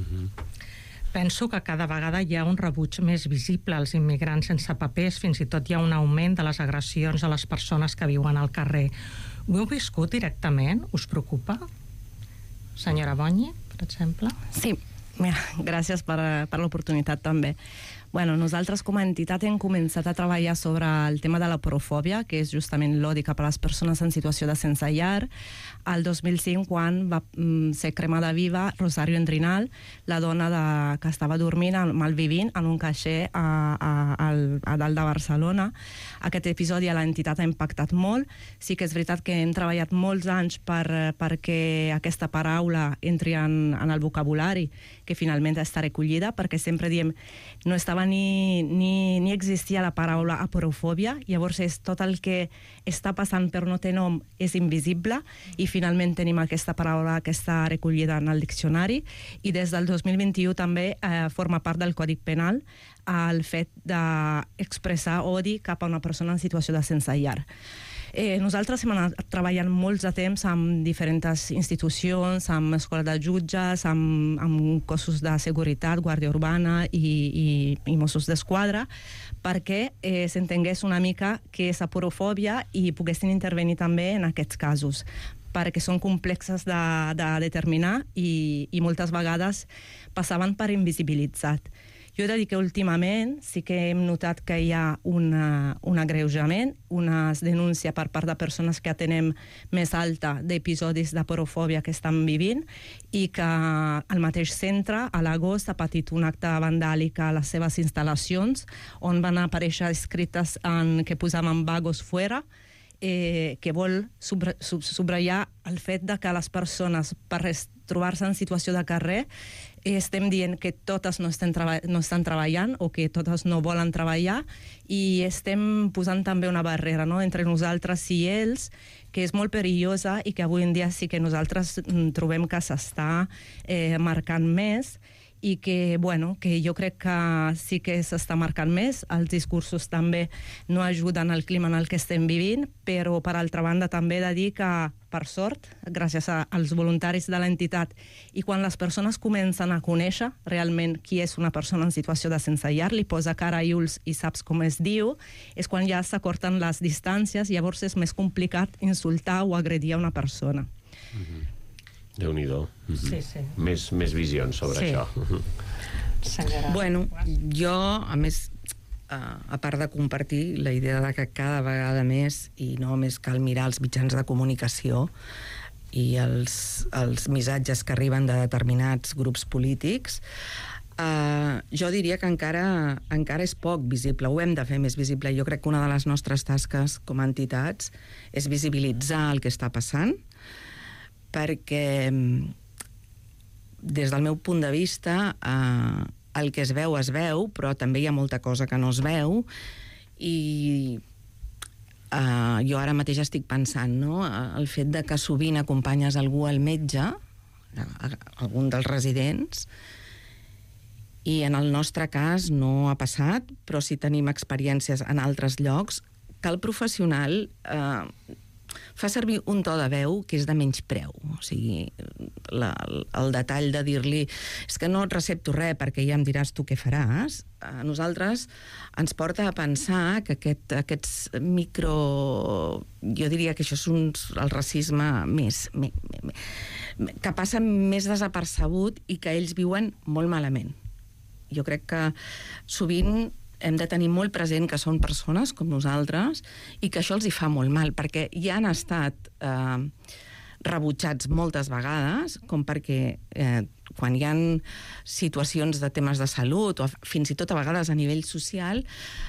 Penso que cada vegada hi ha un rebuig més visible als immigrants sense papers, fins i tot hi ha un augment de les agressions a les persones que viuen al carrer. Ho heu viscut directament? Us preocupa? Senyora Bonyi, per exemple? Sí, gràcies per l'oportunitat també. Nosaltres com a entitat hem començat a treballar sobre el tema de la porofòbia, que és justament l'odi cap a les persones en situació de sense llar, al 2005, quan va ser cremada viva Rosario Endrinal, la dona que estava dormint, malvivint, en un caixer a dalt de Barcelona. Aquest episodi a l'entitat ha impactat molt. Sí que és veritat que hem treballat molts anys perquè aquesta paraula entri en el vocabulari, que finalment està recollida, perquè sempre diem no estava ni existia la paraula aporofòbia, llavors és tot el que està passant però no té nom, és invisible, i finalment tenim aquesta paraula que està recollida en el diccionari, i des del 2021 també forma part del Codi Penal el fet d'expressar odi cap a una persona en situació de sense llar. Nosaltres hem anat treballant molts de temps amb diferents institucions, amb escoles de jutges, amb cossos de seguretat, Guàrdia Urbana i Mossos d'Esquadra, perquè s'entengués una mica què és aporofòbia i poguessin intervenir també en aquests casos, perquè són complexes de determinar i moltes vegades passaven per invisibilitzat. Jo he de dir que últimament sí que hem notat que hi ha un agreujament, una denúncia per part de persones que atenem més alta d'episodis d'aporofòbia que estan vivint, i que el mateix centre, a l'agost, ha patit un acte vandàlic a les seves instal·lacions, on van aparèixer escrites que posaven vagos fuera, que vol subratllar el fet de que les persones, per trobar-se en situació de carrer, estem dient que totes no estan treballant o que totes no volen treballar, i estem posant també una barrera, no?, entre nosaltres i ells, que és molt perillosa i que avui en dia sí que nosaltres trobem que s'està marcant més, i que, bueno, que jo crec que sí que s'està marcant més. Els discursos també no ajuden al clima en el que estem vivint, però per altra banda també he de dir que, per sort, gràcies als voluntaris de l'entitat, i quan les persones comencen a conèixer realment qui és una persona en situació de sense llar, li posa cara i ulls i saps com es diu, és quan ja s'acorten les distàncies, llavors és més complicat insultar o agredir a una persona. Déu-n'hi-do. Sí, sí. Més visions sobre això. Senyora. Bueno, jo, a més, a part de compartir la idea de que cada vegada més, i no només cal mirar els mitjans de comunicació i els missatges que arriben de determinats grups polítics, jo diria que encara és poc visible. Ho hem de fer més visible. Jo crec que una de les nostres tasques com a entitats és visibilitzar el que està passant, perquè des del meu punt de vista el que es veu, però també hi ha molta cosa que no es veu, i jo ara mateix estic pensant, no?, el fet de que sovint acompanyes algú al metge, algun dels residents, i en el nostre cas no ha passat, però sí tenim experiències en altres llocs, que el professional fa servir un to de veu que és de menyspreu. O sigui, el detall de dir-li és que no et recepto res perquè ja em diràs tu què faràs, a nosaltres ens porta a pensar que aquests jo diria que això és el racisme que passa més desapercebut i que ells viuen molt malament. Jo crec que sovint hem de tenir molt present que són persones com nosaltres i que això els hi fa molt mal, perquè ja han estat rebutjats moltes vegades, com perquè quan hi ha situacions de temes de salut o fins i tot a vegades a nivell social,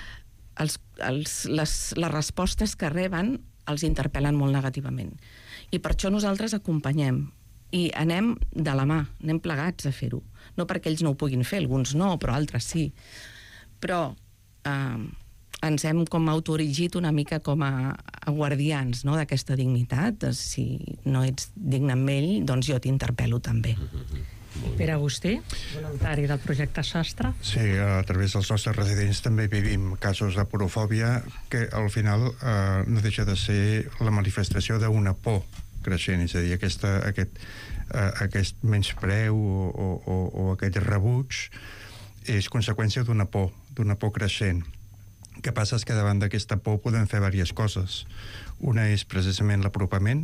les respostes que reben els interpel·len molt negativament. I per això nosaltres acompanyem i anem de la mà, anem plegats a fer-ho. No perquè ells no ho puguin fer, alguns no, però altres sí. Però ens hem com autoerigit una mica com a guardians, no?, d'aquesta dignitat. Si no ets digne amb ell, doncs jo t'interpel·lo també. Pere Agustí, voluntari del projecte Sostre. Sí, a través dels nostres residents també vivim casos de porofòbia que al final no deixa de ser la manifestació d'una por creixent, és a dir, aquest menyspreu o aquest rebuig és conseqüència d'una por creixent. El que passa és que davant d'aquesta por podem fer diverses coses. Una és precisament l'apropament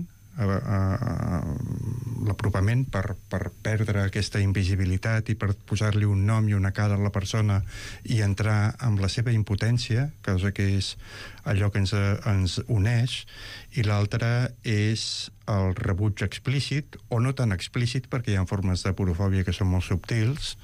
per perdre aquesta invisibilitat i per posar-li un nom i una cara a la persona i entrar amb la seva impotència, cosa que és allò que ens uneix, i l'altra és el rebuig explícit, o no tan explícit, perquè hi ha formes de porofòbia que són molt subtils,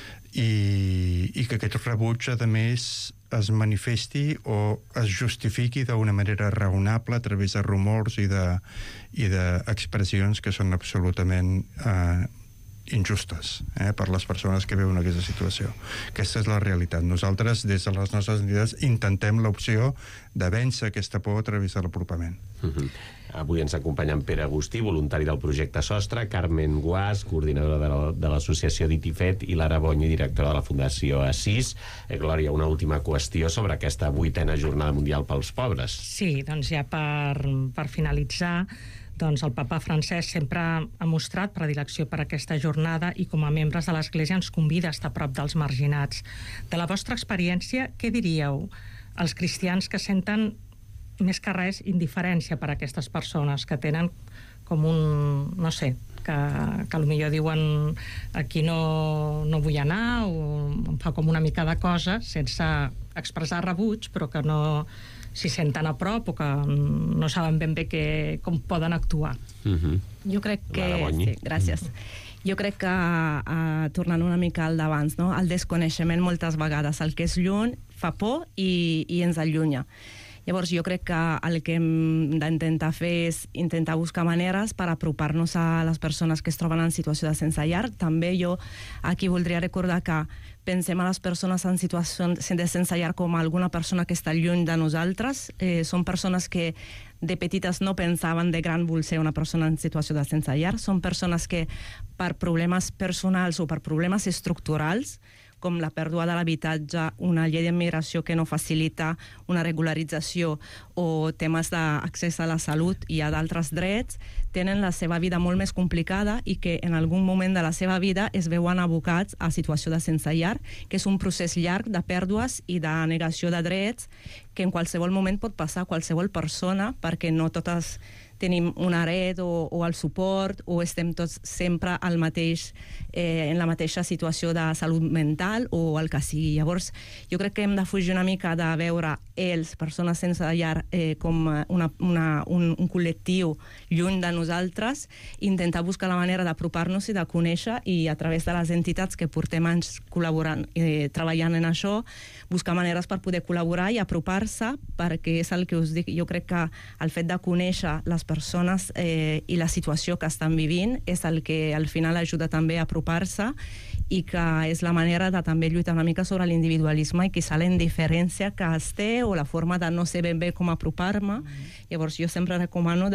i que aquest rebuig, a més, es manifesti o es justifiqui d'una manera raonable a través de rumors i d'expressions que són absolutament injustes per les persones que veuen aquesta situació. Aquesta és la realitat. Nosaltres, des de les nostres entitats, intentem l'opció de vèncer aquesta por a través de l'apropament. Avui ens acompanya en Pere Agustí, voluntari del projecte Sostre, Carmen Guàs, coordinadora de l'associació DITIFET, i Lara Bonyi, directora de la Fundació Assís. Glòria, una última qüestió sobre aquesta 8ª Jornada Mundial pels Pobres. Sí, doncs ja per finalitzar, doncs el papa Francesc sempre ha mostrat predilecció per aquesta jornada i com a membres de l'Església ens convida a estar a prop dels marginats. De la vostra experiència, què diríeu als cristians que senten més que res indiferència per a aquestes persones que tenen com no sé, que potser diuen aquí no vull anar, o em fa com una mica de cosa sense expressar rebuig, però que no s'hi senten a prop o que no saben ben bé com poden actuar. Jo crec que... Sí, gràcies. Jo crec que, tornant una mica al d'abans, no? El desconeixement moltes vegades, el que és lluny fa por i ens allunya. Llavors jo crec que el que hem d'intentar fer és intentar buscar maneres per apropar-nos a les persones que es troben en situació de sense llar. També jo aquí voldria recordar que pensem a les persones en situació de sense llar com alguna persona que està lluny de nosaltres. Són persones que de petites no pensaven de gran voler ser una persona en situació de sense llar. Són persones que per problemes personals o per problemes estructurals, com la pèrdua de l'habitatge, una llei d'immigració que no facilita una regularització o temes d'accés a la salut i a d'altres drets, tenen la seva vida molt més complicada i que en algun moment de la seva vida es veuen abocats a situació de sense llar, que és un procés llarg de pèrdues i de negació de drets que en qualsevol moment pot passar a qualsevol persona, perquè no totes tenim una red o el suport o estem tots sempre en la mateixa situació de salut mental o el que sigui. Llavors, jo crec que hem de fugir una mica de veure ells, persones sense llar, com un col·lectiu lluny de nosaltres, intentar buscar la manera d'apropar-nos i de conèixer i a través de les entitats que portem anys col·laborant, treballant en això, buscar maneres per poder col·laborar i apropar-se, perquè és el que us dic, jo crec que el fet de conèixer les persones i la situació que estan vivint és el que al final ajuda també a apropar-se i que és la manera de també lluitar una mica sobre l'individualisme i quizà la indiferència que es té o la forma de no ser ben bé com apropar-me. Llavors jo sempre recomano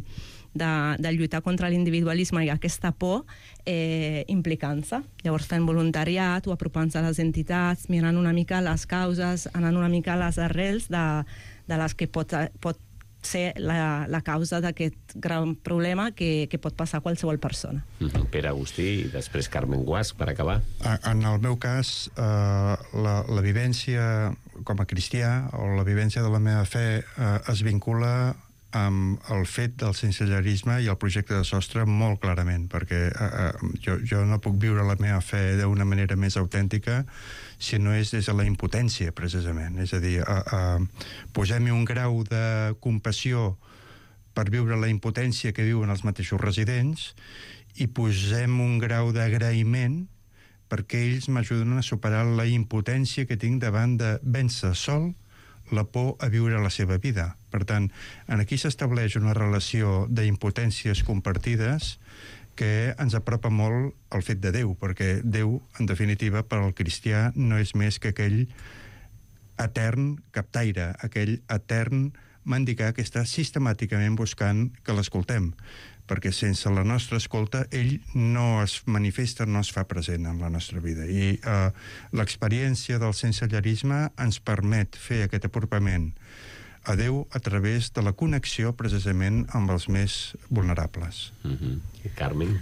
de lluitar contra l'individualisme i aquesta por implicant-se. Llavors fent voluntariat o apropant-se a les entitats, mirant una mica les causes, anant una mica a les arrels de les que pot ser la causa d'aquest gran problema que pot passar a qualsevol persona. Pere Agustí i després Carmen Guasch, per acabar. En el meu cas, la vivència com a cristià o la vivència de la meva fe es vincula amb el fet del sensellarisme i el projecte de sostre molt clarament, perquè jo no puc viure la meva fe d'una manera més autèntica si no és des de la impotència, precisament. És a dir, posem-hi un grau de compassió per viure la impotència que viuen els mateixos residents i posem un grau d'agraïment perquè ells m'ajuden a superar la impotència que tinc davant de vèncer sol la por a viure la seva vida. Per tant, aquí s'estableix una relació d'impotències compartides que ens apropa molt al fet de Déu, perquè Déu, en definitiva, per al cristià no és més que aquell etern captaire, aquell etern mendicà que està sistemàticament buscant que l'escoltem, perquè sense la nostra escolta ell no es manifesta, no es fa present en la nostra vida. I l'experiència del sensellarisme ens permet fer aquest apropament a Déu a través de la connexió precisament amb els més vulnerables. Carmen?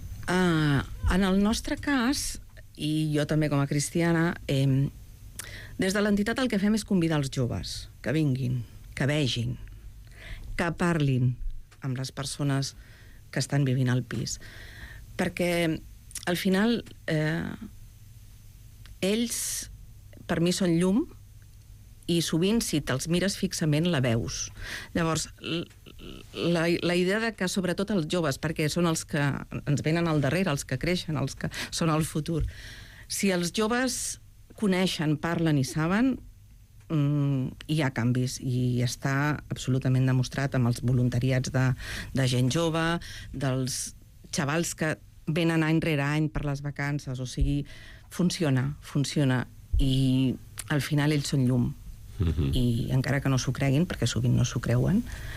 En el nostre cas, i jo també com a cristiana, des de l'entitat el que fem és convidar els joves que vinguin, que vegin, que parlin amb les persones que estan vivint al pis. Perquè al final ells per mi són llum i sovint si te'ls mires fixament la veus. Llavors, la idea de que sobretot els joves, perquè són els que ens venen al darrere, els que creixen, els que són el futur, si els joves coneixen, parlen i saben, hi ha canvis i està absolutament demostrat amb els voluntariats de gent jove, dels xavals que venen any rere any per les vacances, o sigui, funciona i al final ells són llum i encara que no s'ho creguin, perquè sovint no s'ho creuen,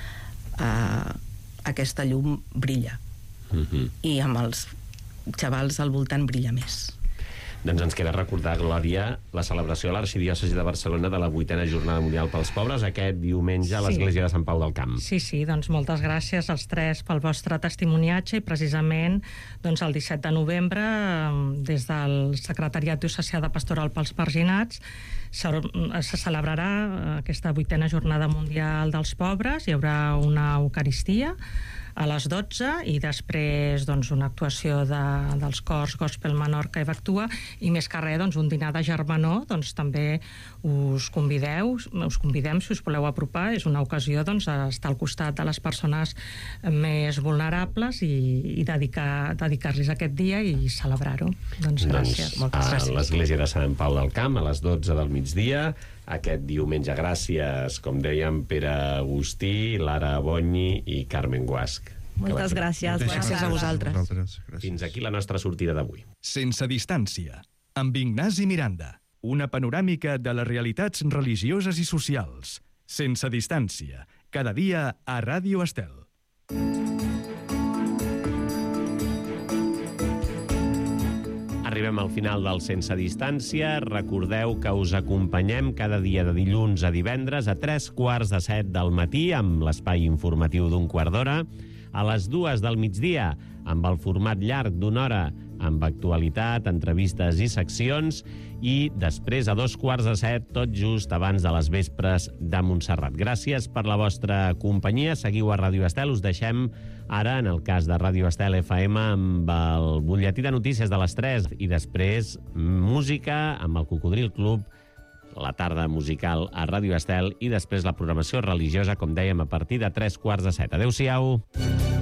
aquesta llum brilla i amb els xavals al voltant brilla més. Doncs ens queda recordar, Glòria, la celebració a l'Arxidiòcesi de Barcelona de la 8a Jornada Mundial pels Pobres aquest diumenge a l'Església de Sant Pau del Camp. Sí, doncs moltes gràcies als tres pel vostre testimoniatge i precisament doncs, el 17 de novembre des del Secretariat Diocesià de Pastoral pels Marginats se celebrarà aquesta 8a Jornada Mundial dels Pobres, hi haurà una Eucaristia a les 12 i després doncs, una actuació dels cors Gospel Menorca i Bactua i més que res doncs, un dinar de germanor, doncs també us convidem si us voleu apropar, és una ocasió doncs, d'estar al costat de les persones més vulnerables i dedicar-los aquest dia i celebrar-ho. Doncs gràcies. A l'Església de Sant Pau del Camp a les 12 del migdia aquest diumenge. Gràcies, com dèiem, Pere Agustí, Lara Bonyi i Carmen Guasch. Moltes gràcies. Gràcies a vosaltres. Fins aquí la nostra sortida d'avui. Sense distància, amb Ignasi Miranda. Una panoràmica de les realitats religioses i socials. Sense distància, cada dia a Ràdio Estel. Arribem al final del Sense Distància. Recordeu que us acompanyem cada dia de dilluns a divendres a 3:15 del matí amb l'espai informatiu d'un quart d'hora, a les 2 del migdia amb el format llarg d'una hora amb actualitat, entrevistes i seccions, i després a 2:15, tot just abans de les vespres de Montserrat. Gràcies per la vostra companyia. Seguiu a Ràdio Estel. Us deixem ara, en el cas de Ràdio Estel FM, amb el butlletí de notícies de les 3 i després música amb el Cocodril Club, la tarda musical a Ràdio Estel, i després la programació religiosa, com dèiem, a partir de 3:15. Adéu-siau.